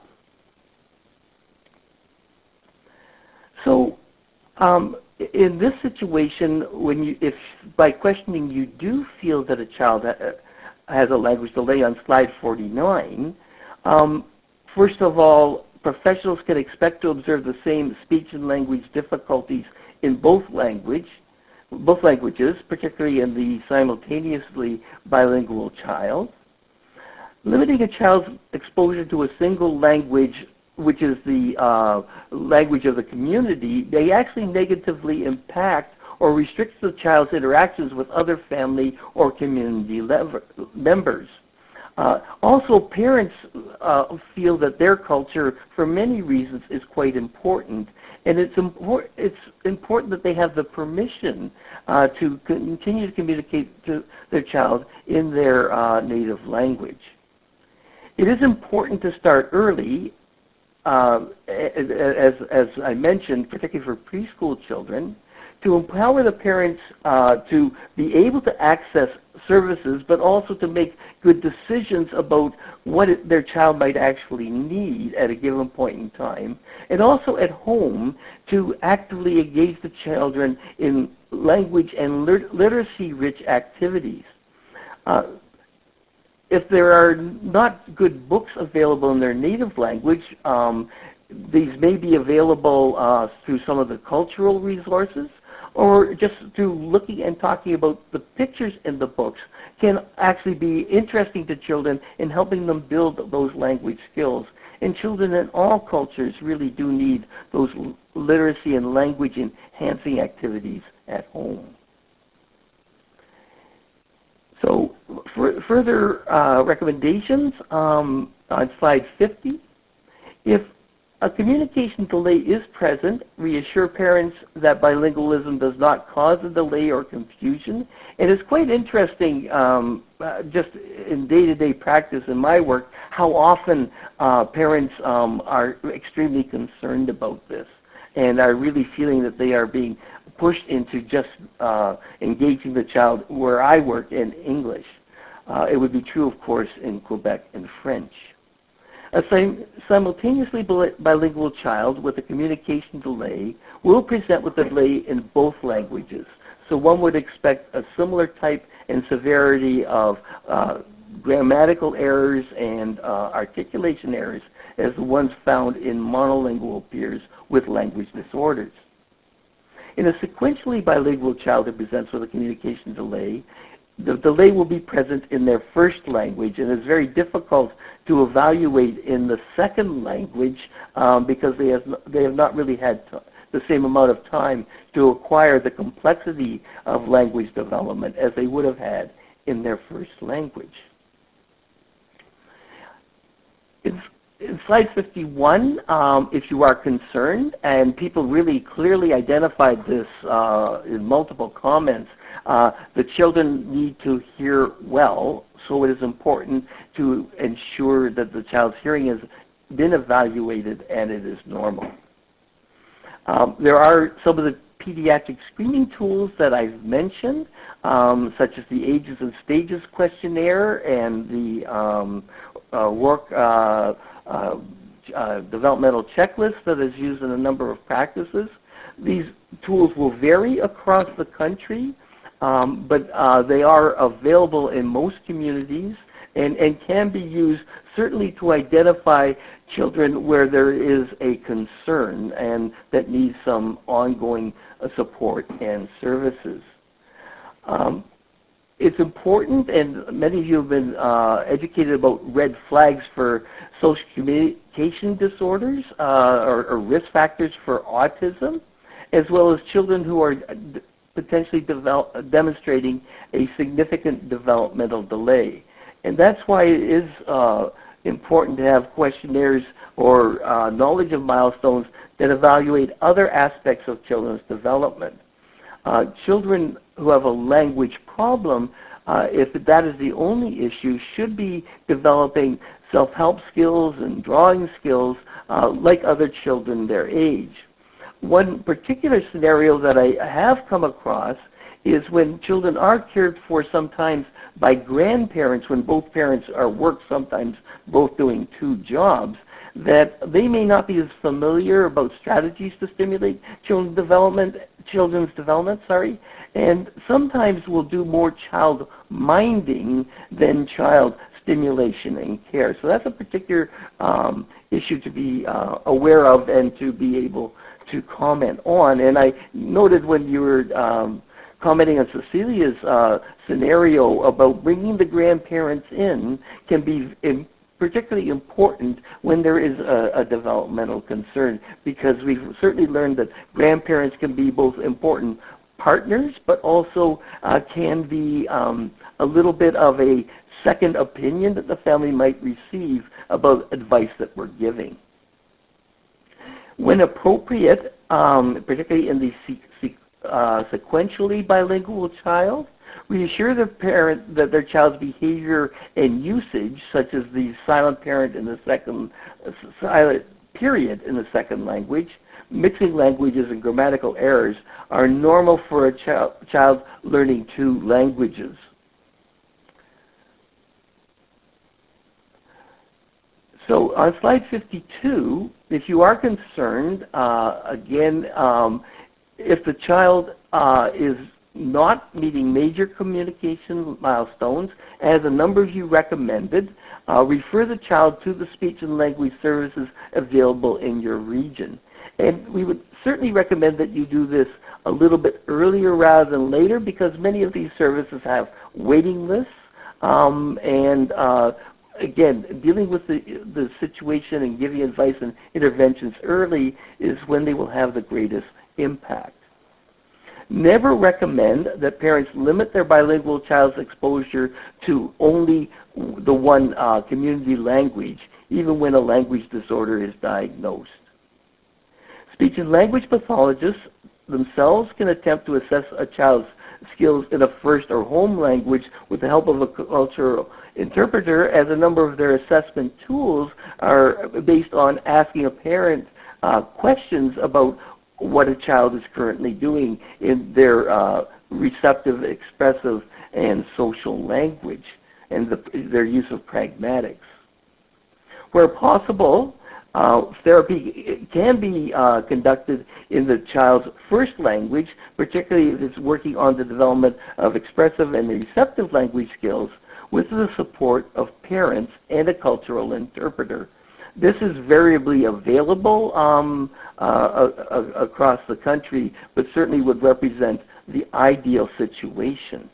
So um, in this situation, when you, if by questioning you do feel that a child ha has a language delay on slide forty-nine, um, first of all, professionals can expect to observe the same speech and language difficulties in both language, both languages, particularly in the simultaneously bilingual child. Limiting a child's exposure to a single language, which is the uh, language of the community, may actually negatively impact or restrict the child's interactions with other family or community members. Uh, also, parents uh, feel that their culture, for many reasons, is quite important, and it's, impor it's important that they have the permission uh, to continue to communicate to their child in their uh, native language. It is important to start early, uh, as, as I mentioned, particularly for preschool children, to empower the parents uh, to be able to access services, but also to make good decisions about what it, their child might actually need at a given point in time, and also at home to actively engage the children in language and lit literacy-rich activities. Uh, if there are not good books available in their native language, um, these may be available uh, through some of the cultural resources, or just through looking and talking about the pictures in the books can actually be interesting to children in helping them build those language skills. And children in all cultures really do need those literacy and language enhancing activities at home. So for further uh, recommendations um, on slide fifty, if a communication delay is present, reassure parents that bilingualism does not cause a delay or confusion. And it's quite interesting, um, uh, just in day-to-day practice in my work, how often uh, parents um, are extremely concerned about this and are really feeling that they are being pushed into just uh, engaging the child where I work in English. Uh, it would be true, of course, in Quebec and French. A simultaneously bilingual child with a communication delay will present with a delay in both languages. So one would expect a similar type and severity of uh, grammatical errors and uh, articulation errors as the ones found in monolingual peers with language disorders. In a sequentially bilingual child who presents with a communication delay, the delay will be present in their first language, and it's very difficult to evaluate in the second language um, because they have, they have not really had t the same amount of time to acquire the complexity of language development as they would have had in their first language. In, in slide fifty-one, um, if you are concerned, and people really clearly identified this uh, in multiple comments, Uh, the children need to hear well, so it is important to ensure that the child's hearing has been evaluated and it is normal. Um, there are some of the pediatric screening tools that I've mentioned, um, such as the Ages and Stages questionnaire and the um, uh, work uh, uh, uh, developmental checklist that is used in a number of practices. These tools will vary across the country, Um, but uh, they are available in most communities and, and can be used certainly to identify children where there is a concern and that needs some ongoing uh, support and services. Um, it's important, and many of you have been uh, educated about red flags for social communication disorders uh, or, or risk factors for autism, as well as children who are potentially develop, demonstrating a significant developmental delay. And that's why it is uh, important to have questionnaires or uh, knowledge of milestones that evaluate other aspects of children's development. Uh, children who have a language problem, uh, if that is the only issue, should be developing self-help skills and drawing skills uh, like other children their age. One particular scenario that I have come across is when children are cared for sometimes by grandparents, when both parents are work, sometimes both doing two jobs, that they may not be as familiar about strategies to stimulate children's development, children's development, sorry, and sometimes will do more child minding than child stimulation and care. So that's a particular um, issue to be uh, aware of and to be able to comment on. And I noted when you were um, commenting on Cecilia's uh, scenario about bringing the grandparents in can be in particularly important when there is a, a developmental concern, because we've certainly learned that grandparents can be both important partners, but also uh, can be um, a little bit of a second opinion that the family might receive about advice that we're giving. When appropriate, um, particularly in the se se uh, sequentially bilingual child, reassure the parent that their child's behavior and usage, such as the silent parent in the second uh, silent period in the second language, mixing languages and grammatical errors, are normal for a ch child learning two languages. So on slide fifty-two, if you are concerned, uh, again, um, if the child uh, is not meeting major communication milestones, as a number of you recommended, uh, refer the child to the speech and language services available in your region. And we would certainly recommend that you do this a little bit earlier rather than later, because many of these services have waiting lists. Um, and uh, again, dealing with the, the situation and giving advice and interventions early is when they will have the greatest impact. Never recommend that parents limit their bilingual child's exposure to only the one uh, community language, even when a language disorder is diagnosed. Speech and language pathologists themselves can attempt to assess a child's skills in a first or home language with the help of a cultural interpreter, as a number of their assessment tools are based on asking a parent uh, questions about what a child is currently doing in their uh, receptive, expressive, and social language, and the, their use of pragmatics. Where possible, Uh, therapy can be uh, conducted in the child's first language, particularly if it's working on the development of expressive and receptive language skills with the support of parents and a cultural interpreter. This is variably available um, uh, uh, across the country, but certainly would represent the ideal situation.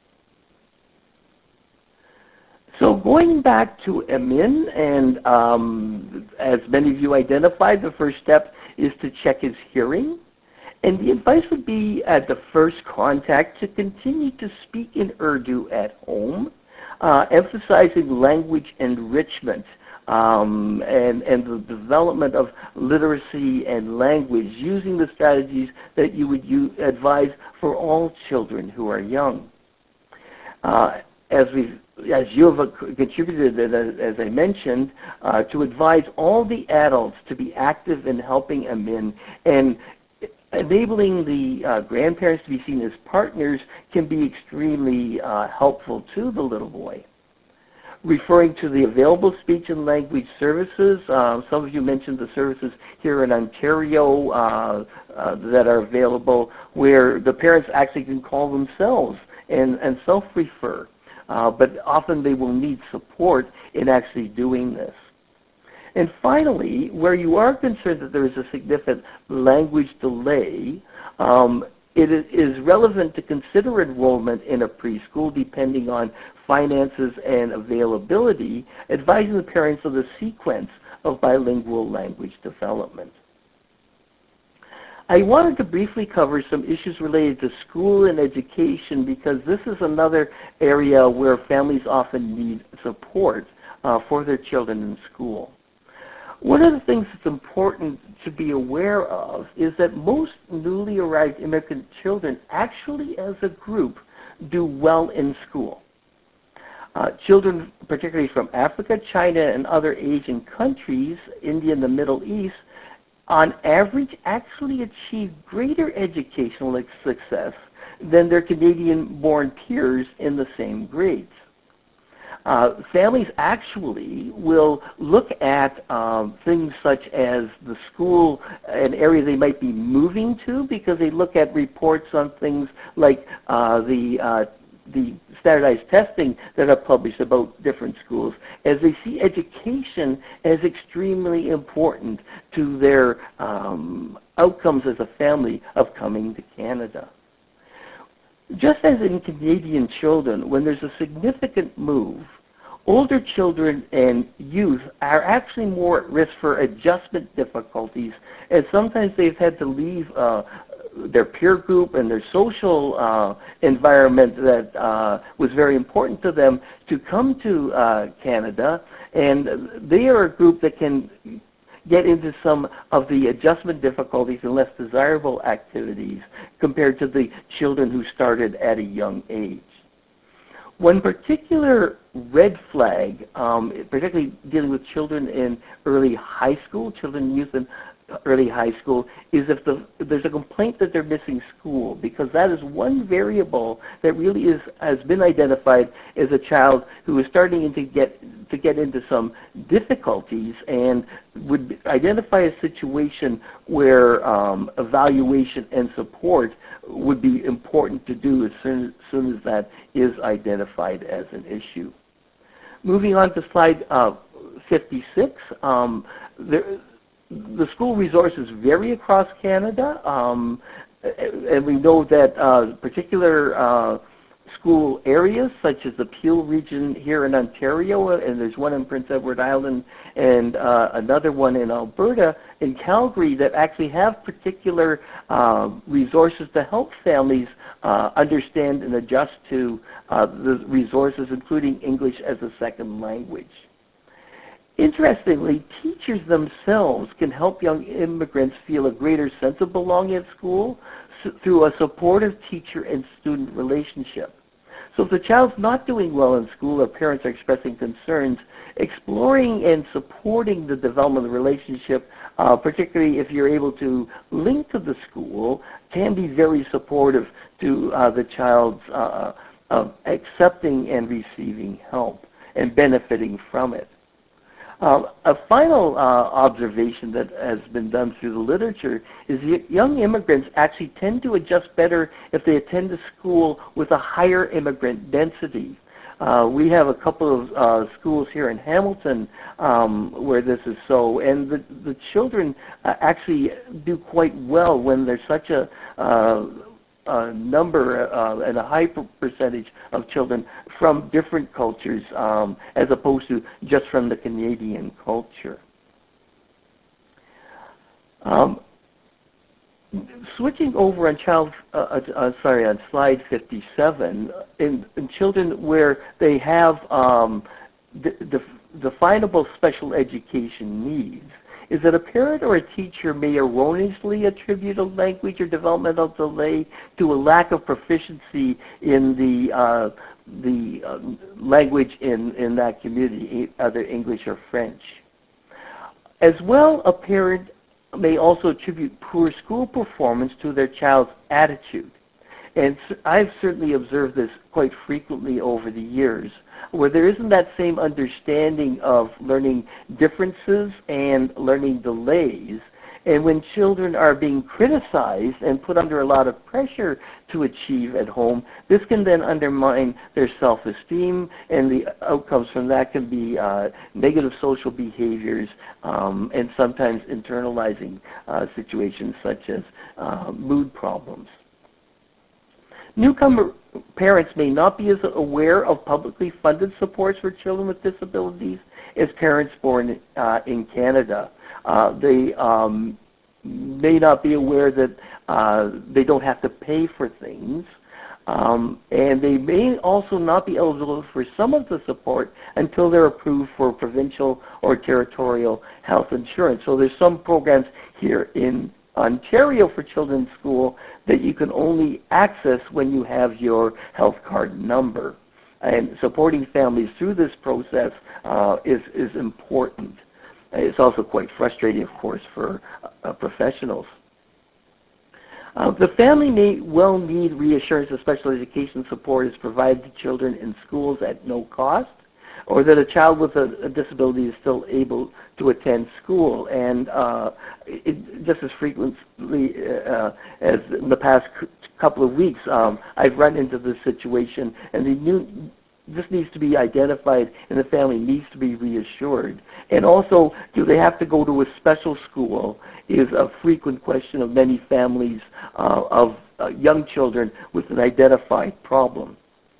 So going back to Emin, and um, as many of you identified, the first step is to check his hearing. And the advice would be at the first contact to continue to speak in Urdu at home, uh, emphasizing language enrichment um, and, and the development of literacy and language, using the strategies that you would use, advise for all children who are young. Uh, as we've As you have contributed, as I mentioned, uh, to advise all the adults to be active in helping Emin, and enabling the uh, grandparents to be seen as partners can be extremely uh, helpful to the little boy. Referring to the available speech and language services, uh, some of you mentioned the services here in Ontario uh, uh, that are available, where the parents actually can call themselves and, and self-refer. Uh, but often they will need support in actually doing this. And finally, where you are concerned that there is a significant language delay, um, it is relevant to consider enrollment in a preschool depending on finances and availability, advising the parents of the sequence of bilingual language development. I wanted to briefly cover some issues related to school and education, because this is another area where families often need support uh, for their children in school. One of the things that's important to be aware of is that most newly arrived immigrant children actually as a group do well in school. Uh, children, particularly from Africa, China, and other Asian countries, India and the Middle East, on average, actually achieve greater educational success than their Canadian-born peers in the same grades. Uh, families actually will look at um, things such as the school, an area they might be moving to, because they look at reports on things like uh, the uh, the standardized testing that are published about different schools, as they see education as extremely important to their um, outcomes as a family of coming to Canada. Just as in Canadian children, when there's a significant move, older children and youth are actually more at risk for adjustment difficulties, as sometimes they've had to leave uh, their peer group and their social uh, environment that uh, was very important to them to come to uh, Canada, and they are a group that can get into some of the adjustment difficulties and less desirable activities compared to the children who started at a young age. One particular red flag, um, particularly dealing with children in early high school, children, youth, and early high school is if, the, if there's a complaint that they're missing school, because that is one variable that really is has been identified as a child who is starting to get to get into some difficulties, and would identify a situation where um, evaluation and support would be important to do as soon, as soon as that is identified as an issue. Moving on to slide uh, fifty-six, um, there, the school resources vary across Canada, um, and we know that uh, particular uh, school areas, such as the Peel region here in Ontario, and there's one in Prince Edward Island and uh, another one in Alberta, in Calgary, that actually have particular uh, resources to help families uh, understand and adjust to uh, the resources, including English as a second language. Interestingly, teachers themselves can help young immigrants feel a greater sense of belonging at school through a supportive teacher and student relationship. So if the child's not doing well in school or parents are expressing concerns, exploring and supporting the development of the relationship, uh, particularly if you're able to link to the school, can be very supportive to uh, the child's uh, uh, accepting and receiving help and benefiting from it. Uh, a final uh, observation that has been done through the literature is that young immigrants actually tend to adjust better if they attend a school with a higher immigrant density. Uh, we have a couple of uh, schools here in Hamilton um, where this is so, and the, the children uh, actually do quite well when there's such a uh, Uh, number uh, and a high percentage of children from different cultures um, as opposed to just from the Canadian culture. Um, switching over on child, uh, uh, sorry, on slide fifty-seven, in, in children where they have um, de de definable special education needs, is that a parent or a teacher may erroneously attribute a language or developmental delay to a lack of proficiency in the uh, the uh, language in, in that community, either English or French. As well, a parent may also attribute poor school performance to their child's attitude. And I've certainly observed this quite frequently over the years, where there isn't that same understanding of learning differences and learning delays. And when children are being criticized and put under a lot of pressure to achieve at home, this can then undermine their self-esteem, and the outcomes from that can be uh, negative social behaviors um, and sometimes internalizing uh, situations such as uh, mood problems. Newcomer parents may not be as aware of publicly funded supports for children with disabilities as parents born uh, in Canada. Uh, they um, may not be aware that uh, they don't have to pay for things. Um, and they may also not be eligible for some of the support until they're approved for provincial or territorial health insurance. So there's some programs here in Ontario for children's school that you can only access when you have your health card number. And supporting families through this process uh, is, is important. It's also quite frustrating, of course, for uh, professionals. Uh, the family may well need reassurance that special education support is provided to children in schools at no cost, or that a child with a, a disability is still able to attend school. And uh, it, just as frequently uh, as in the past couple of weeks, um, I've run into this situation, and the new, this needs to be identified, and the family needs to be reassured. And also, do they have to go to a special school is a frequent question of many families uh, of uh, young children with an identified problem.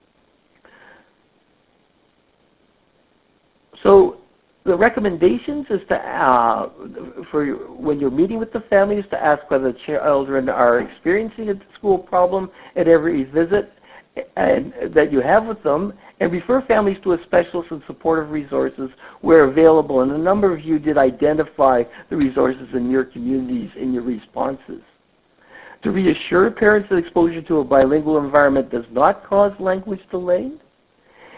So the recommendations is to, uh, for when you're meeting with the family, is to ask whether the children are experiencing a school problem at every visit and that you have with them, and refer families to a specialist and supportive resources where available. And a number of you did identify the resources in your communities in your responses. To reassure parents that exposure to a bilingual environment does not cause language delay,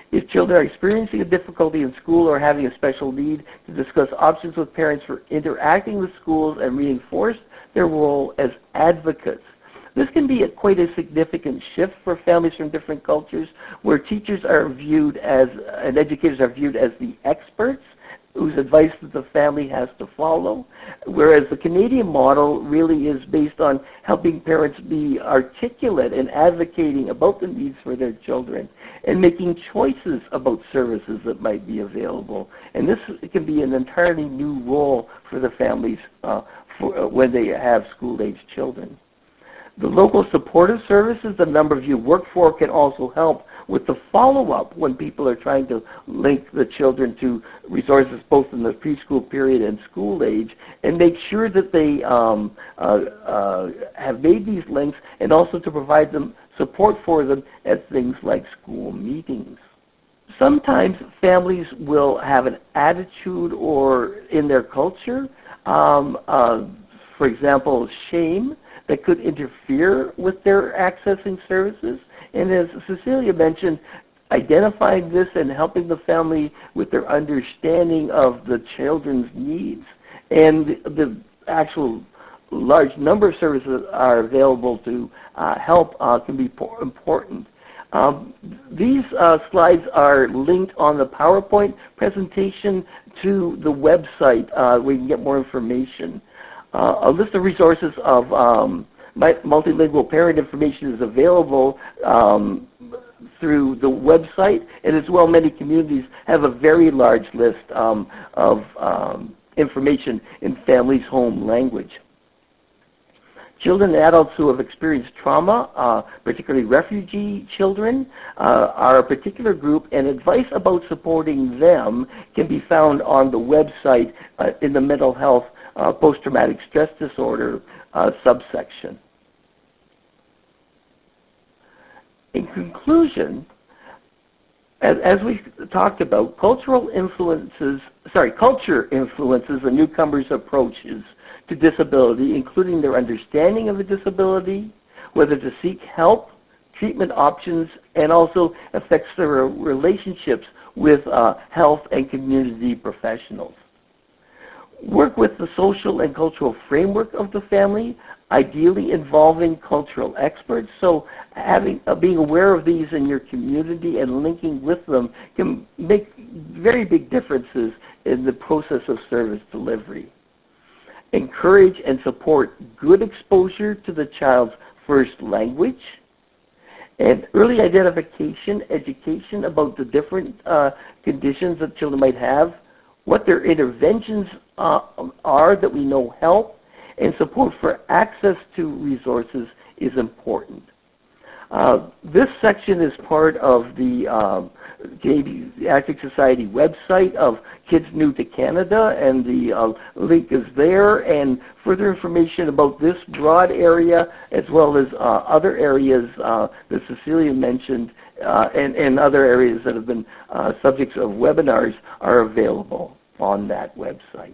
If children are experiencing a difficulty in school or having a special need, to discuss options with parents for interacting with schools and reinforce their role as advocates. This can be a, quite a significant shift for families from different cultures, where teachers are viewed as, and educators are viewed as the experts whose advice that the family has to follow, whereas the Canadian model really is based on helping parents be articulate and advocating about the needs for their children and making choices about services that might be available. And this can be an entirely new role for the families uh, for, uh, when they have school-age children. The local supportive services the number of you work for can also help with the follow-up when people are trying to link the children to resources both in the preschool period and school age, and make sure that they um, uh, uh, have made these links, and also to provide them support for them at things like school meetings. Sometimes families will have an attitude or in their culture, um, uh, for example, shame, that could interfere with their accessing services. And as Cecilia mentioned, identifying this and helping the family with their understanding of the children's needs and the actual large number of services that are available to uh, help uh, can be important. Um, these uh, slides are linked on the PowerPoint presentation to the website uh, where you can get more information. Uh, a list of resources of um, multilingual parent information is available um, through the website, and as well many communities have a very large list um, of um, information in family's home language. Children and adults who have experienced trauma, uh, particularly refugee children, uh, are a particular group, and advice about supporting them can be found on the website uh, in the mental health uh, post-traumatic stress disorder uh, subsection. In conclusion, as, as we talked about, cultural influences, sorry, culture influences a newcomer's approaches to disability, including their understanding of the disability, whether to seek help, treatment options, and also affects their relationships with uh, health and community professionals. Work with the social and cultural framework of the family, ideally involving cultural experts. So having, uh, being aware of these in your community and linking with them can make very big differences in the process of service delivery. Encourage and support good exposure to the child's first language, and early identification, education about the different uh, conditions that children might have, what their interventions uh, are that we know help, and support for access to resources is important. Uh, this section is part of the um, Canadian Pediatric Society website of Kids New to Canada, and the uh, link is there, and further information about this broad area as well as uh, other areas uh, that Cecilia mentioned uh, and, and other areas that have been uh, subjects of webinars are available on that website.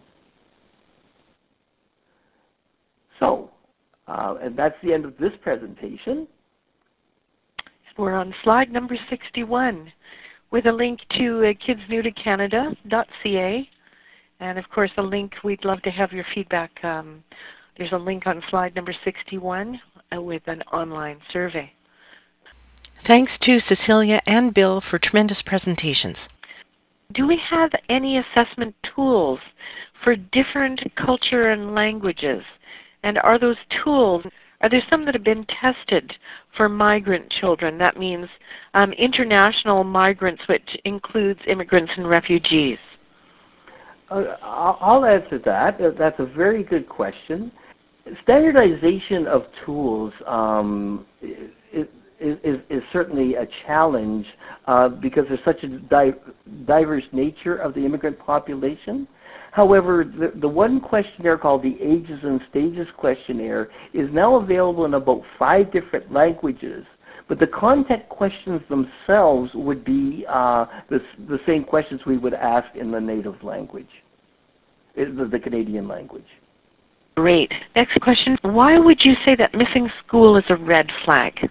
So, uh, and that's the end of this presentation. We're on slide number sixty-one with a link to uh, kids new to canada dot c a, and of course a link, we'd love to have your feedback. Um, there's a link on slide number sixty-one uh, with an online survey. Thanks to Cecilia and Bill for tremendous presentations. Do we have any assessment tools for different culture and languages? And are those tools, are there some that have been tested for migrant children? That means um, international migrants, which includes immigrants and refugees. Uh, I'll answer that. That's a very good question. Standardization of tools um, is, is, is certainly a challenge uh, because there's such a di diverse nature of the immigrant population. However, the, the one questionnaire called the Ages and Stages questionnaire is now available in about five different languages, but the content questions themselves would be uh, the, the same questions we would ask in the native language, the, the Canadian language. Great. Next question. Why would you say that missing school is a red flag?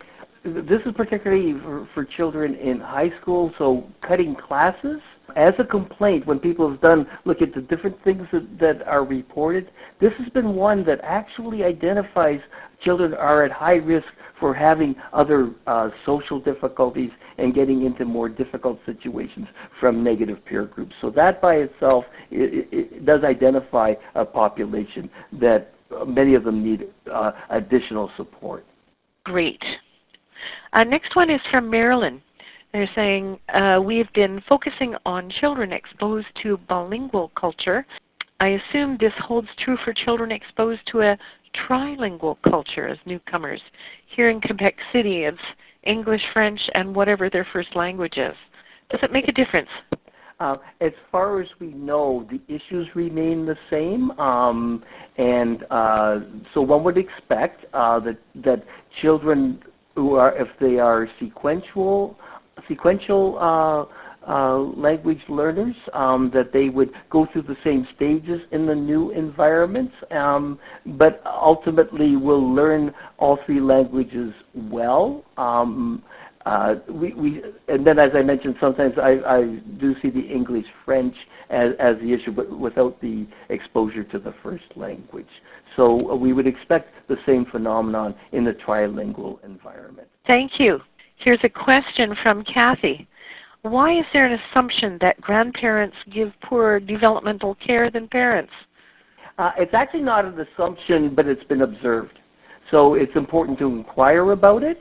This is particularly for, for children in high school, so cutting classes. As a complaint, when people have done, look at the different things that, that are reported, this has been one that actually identifies children are at high risk for having other uh, social difficulties and getting into more difficult situations from negative peer groups. So that by itself it, it, it does identify a population that uh, many of them need uh, additional support. Great. Uh, next one is from Maryland. They're saying, uh, we've been focusing on children exposed to bilingual culture. I assume this holds true for children exposed to a trilingual culture as newcomers. Here in Quebec City, it's English, French, and whatever their first language is. Does it make a difference? Uh, as far as we know, the issues remain the same, um, and uh, so one would expect uh, that that children who are, if they are sequential, sequential uh, uh, language learners, um, that they would go through the same stages in the new environments, um, but ultimately will learn all three languages well. Um, Uh, we, we, and then, as I mentioned, sometimes I, I do see the English, French as, as the issue, but without the exposure to the first language. So uh, we would expect the same phenomenon in the trilingual environment. Thank you. Here's a question from Kathy. Why is there an assumption that grandparents give poorer developmental care than parents? Uh, it's actually not an assumption, but it's been observed. So it's important to inquire about it.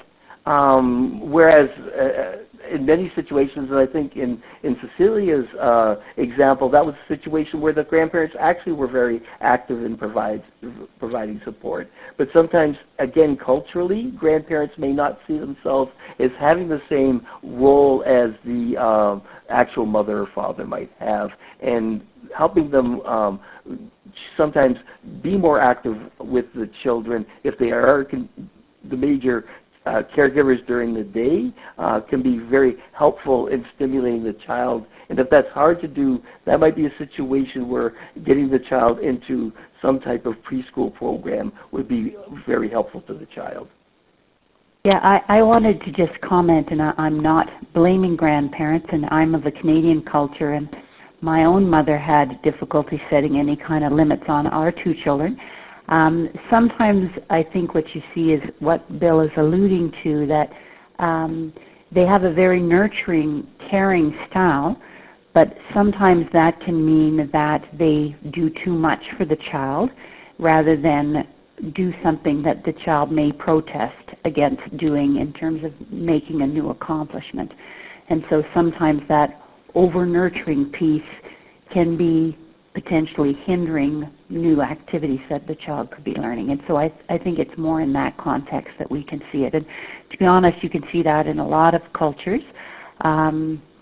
Um, whereas uh, in many situations, and I think in, in Cecilia's uh, example, that was a situation where the grandparents actually were very active in provide, providing support. But sometimes, again, culturally, grandparents may not see themselves as having the same role as the uh, actual mother or father might have, and helping them um, sometimes be more active with the children if they are con- the major Uh, caregivers during the day uh, can be very helpful in stimulating the child. And if that's hard to do, that might be a situation where getting the child into some type of preschool program would be very helpful to the child. Yeah, I, I wanted to just comment, and I, I'm not blaming grandparents, and I'm of the Canadian culture, and my own mother had difficulty setting any kind of limits on our two children. Um, sometimes I think what you see is what Bill is alluding to, that um, they have a very nurturing, caring style, but sometimes that can mean that they do too much for the child rather than do something that the child may protest against doing in terms of making a new accomplishment. And so sometimes that over-nurturing piece can be potentially hindering new activities that the child could be learning. And so I, I think it's more in that context that we can see it. And to be honest, you can see that in a lot of cultures. Um,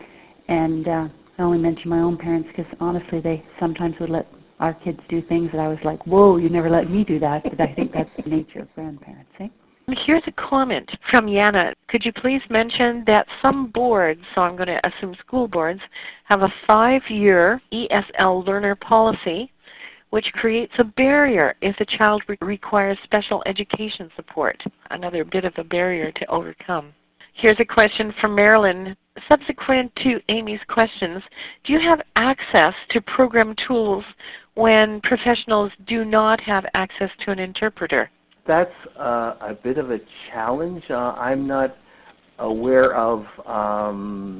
and uh, I only mention my own parents because honestly they sometimes would let our kids do things that I was like, whoa, you never let me do that. But I think that's the nature of grandparents, eh? Here's a comment from Yana. Could you please mention that some boards, so I'm going to assume school boards, have a five-year E S L learner policy, which creates a barrier if the child re- requires special education support, another bit of a barrier to overcome. Here's a question from Marilyn. Subsequent to Amy's questions, do you have access to program tools when professionals do not have access to an interpreter? That's uh, a bit of a challenge. Uh, I'm not aware of um,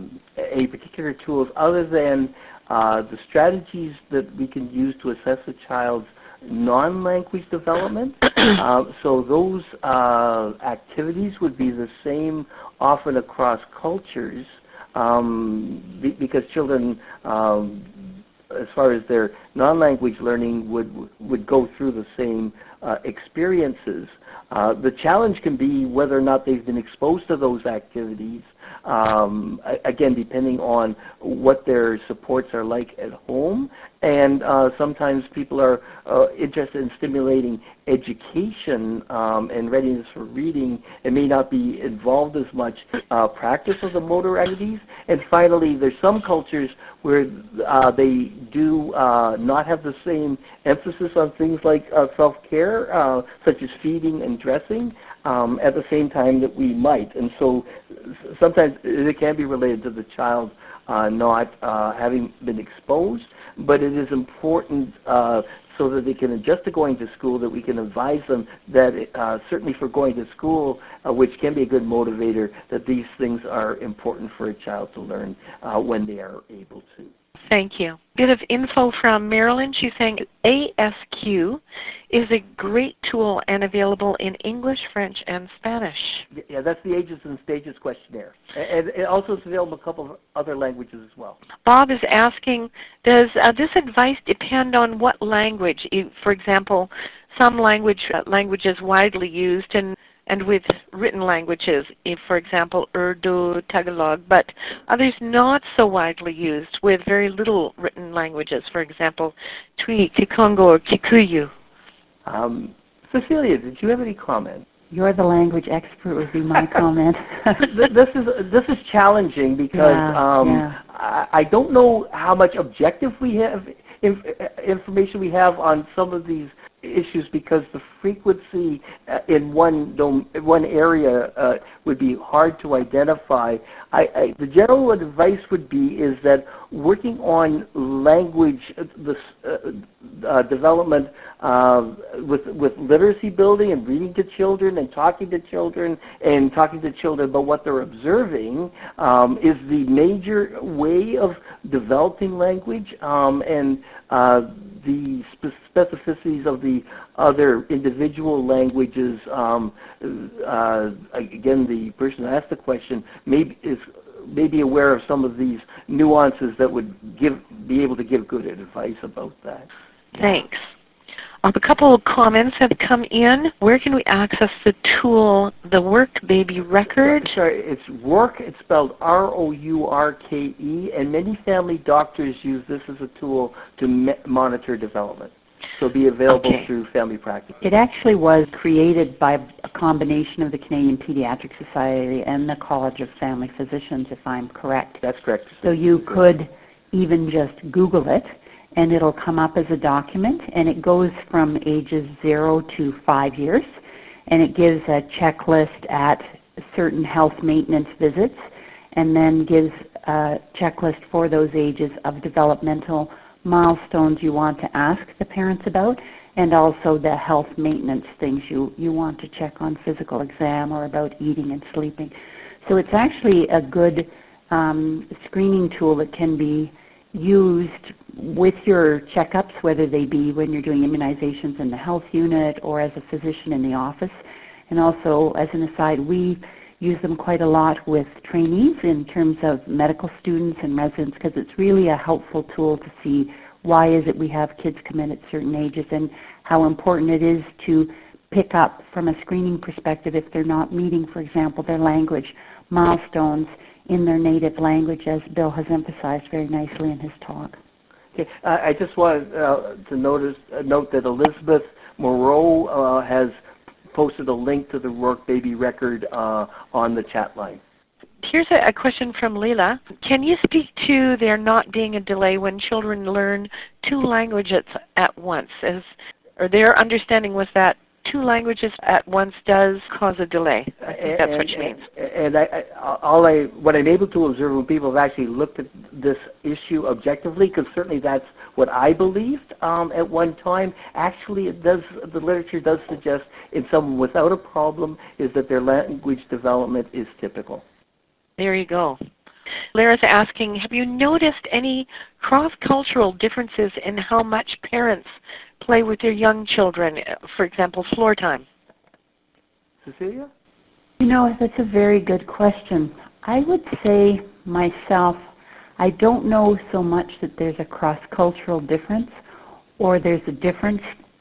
a particular tools other than uh, the strategies that we can use to assess a child's non-language development. uh, so those uh, activities would be the same often across cultures um, be- because children um, as far as their non-language learning would would go through the same uh, experiences. Uh, the challenge can be whether or not they've been exposed to those activities, um, again, depending on what their supports are like at home. And uh, sometimes people are uh, interested in stimulating education um, and readiness for reading and may not be involved as much uh, practice of the motor activities. And finally, there's some cultures where uh, they do uh, not have the same emphasis on things like uh, self-care, uh, such as feeding and dressing. um, at the same time that we might. And so sometimes it can be related to the child uh, not uh, having been exposed, but it is important uh, so that they can adjust to going to school, that we can advise them that uh, certainly for going to school, uh, which can be a good motivator, that these things are important for a child to learn uh, when they are able to. Thank you. Bit of info from Marilyn. She's saying A S Q is a great tool and available in English, French, and Spanish. Yeah, that's the Ages and Stages questionnaire. And it also is available in a couple of other languages as well. Bob is asking, does uh, this advice depend on what language? For example, some language uh, languages widely used and and with written languages, if, for example, Urdu, Tagalog, but others not so widely used with very little written languages, for example, Twi, Kikongo, or Kikuyu. Um, Cecilia, did you have any comments? You're the language expert would be my comment. this is this is challenging because yeah, um, yeah. I, I don't know how much objective we have inf information we have on some of these issues, because the frequency uh, in one dom one area uh, would be hard to identify. I, I, the general advice would be is that working on language uh, the, uh, uh, development uh, with with literacy building and reading to children and talking to children and talking to children about what they're observing um, is the major way of developing language, um, and uh, the specificities of the other individual languages. Um, uh, again, the person who asked the question maybe is maybe aware of some of these nuances that would give be able to give good advice about that. Thanks. Um, a couple of comments have come in. Where can we access the tool, the Work Baby Record? Sorry, it's Rourke. It's spelled R O U R K E, and many family doctors use this as a tool to me monitor development. So it'll be available okay. through family practice. It actually was created by a combination of the Canadian Pediatric Society and the College of Family Physicians, if I'm correct. That's correct. So you could even just Google it, and it'll come up as a document, and it goes from ages zero to five years, and it gives a checklist at certain health maintenance visits, and then gives a checklist for those ages of developmental milestones you want to ask the parents about, and also the health maintenance things you, you want to check on physical exam or about eating and sleeping. So it's actually a good um, screening tool that can be used with your checkups, whether they be when you're doing immunizations in the health unit or as a physician in the office. And also, as an aside, we use them quite a lot with trainees in terms of medical students and residents, because it's really a helpful tool to see why is it we have kids come in at certain ages and how important it is to pick up from a screening perspective if they're not meeting, for example, their language milestones in their native language, as Bill has emphasized very nicely in his talk. Okay. I, I just wanted uh, to notice, uh, note that Elizabeth Moreau uh, has posted a link to the Rourke Baby Record uh, on the chat line. Here's a, a question from Leila. Can you speak to there not being a delay when children learn two languages at once? As, or their understanding was that two languages at once does cause a delay. I think that's and, what she means. And I, I, all I, what I'm able to observe when people have actually looked at this issue objectively, because certainly that's what I believed um, at one time. Actually, it does. The literature does suggest in someone without a problem is that their language development is typical. There you go. Lara's asking, have you noticed any cross-cultural differences in how much parents play with their young children, for example, floor time? Cecilia? You know, that's a very good question. I would say myself, I don't know so much that there's a cross-cultural difference or there's a difference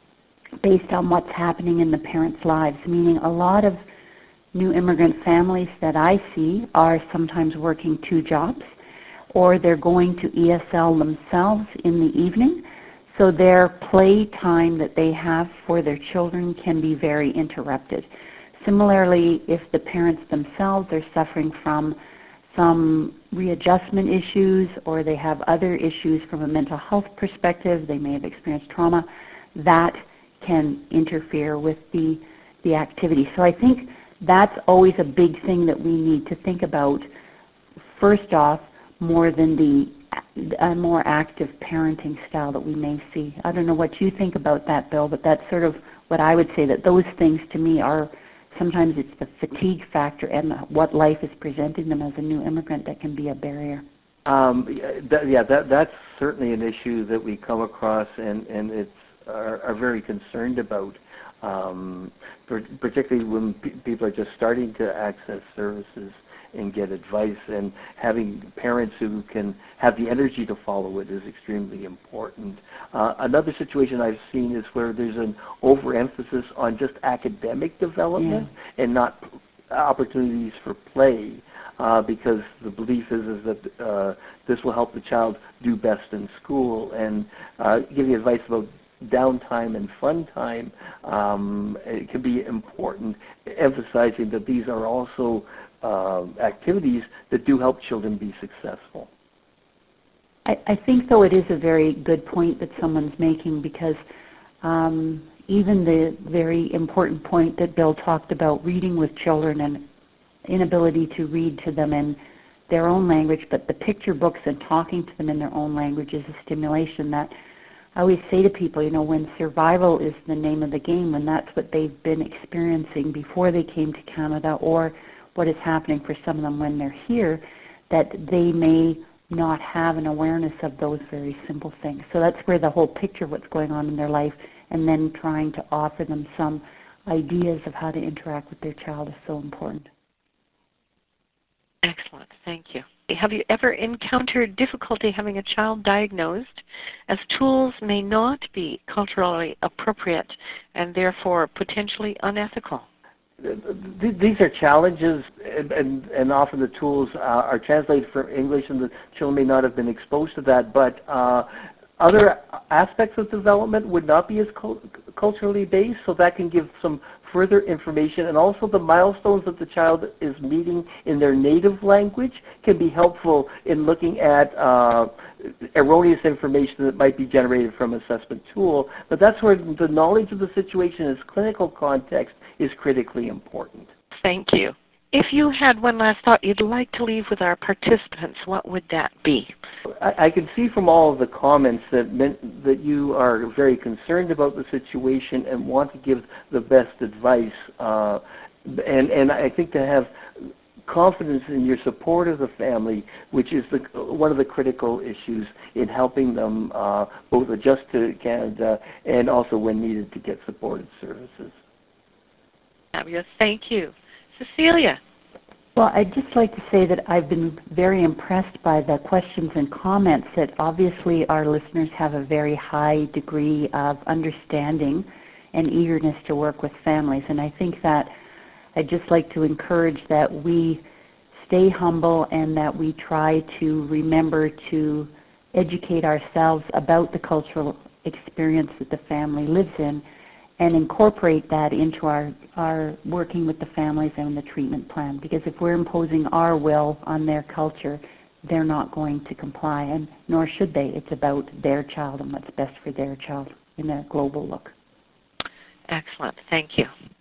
based on what's happening in the parents' lives, meaning a lot of new immigrant families that I see are sometimes working two jobs, or they're going to E S L themselves in the evening, so their play time that they have for their children can be very interrupted. Similarly, if the parents themselves are suffering from some readjustment issues or they have other issues from a mental health perspective, they may have experienced trauma, that can interfere with the the activity. So I think that's always a big thing that we need to think about, first off, more than the a more active parenting style that we may see. I don't know what you think about that, Bill, but that's sort of what I would say, that those things to me are, sometimes it's the fatigue factor and what life is presenting them as a new immigrant that can be a barrier. Um, that, yeah, that, that's certainly an issue that we come across and, and it's, are, are very concerned about, um, particularly when pe- people are just starting to access services and get advice, and having parents who can have the energy to follow it is extremely important. Uh, another situation I've seen is where there's an overemphasis on just academic development yeah. and not opportunities for play, uh, because the belief is, is that uh, this will help the child do best in school, and uh, giving advice about downtime and fun time, um, it can be important, emphasizing that these are also uh, activities that do help children be successful. I, I think, though, it is a very good point that someone's making, because um, even the very important point that Bill talked about, reading with children and inability to read to them in their own language, but the picture books and talking to them in their own language is a stimulation that I always say to people, you know, when survival is the name of the game, when that's what they've been experiencing before they came to Canada, or what is happening for some of them when they're here, that they may not have an awareness of those very simple things. So that's where the whole picture of what's going on in their life, and then trying to offer them some ideas of how to interact with their child is so important. Excellent. Thank you. Have you ever encountered difficulty having a child diagnosed, as tools may not be culturally appropriate and therefore potentially unethical? These are challenges, and, and, and often the tools uh, are translated from English, and the children may not have been exposed to that, but uh, other aspects of development would not be as cult- culturally based, so that can give some further information, and also the milestones that the child is meeting in their native language can be helpful in looking at uh, erroneous information that might be generated from assessment tool. But that's where the knowledge of the situation in its clinical context is critically important. Thank you. If you had one last thought you'd like to leave with our participants, what would that be? I, I can see from all of the comments that meant that you are very concerned about the situation and want to give the best advice. Uh, and, and I think to have confidence in your support of the family, which is the, one of the critical issues in helping them uh, both adjust to Canada and also, when needed, to get supported services. Fabulous. Thank you. Cecilia. Well, I'd just like to say that I've been very impressed by the questions and comments, that obviously our listeners have a very high degree of understanding and eagerness to work with families. And I think that I'd just like to encourage that we stay humble and that we try to remember to educate ourselves about the cultural experience that the family lives in, and incorporate that into our, our working with the families and the treatment plan. Because if we're imposing our will on their culture, they're not going to comply, and nor should they. It's about their child and what's best for their child in a global look. Excellent. Thank you.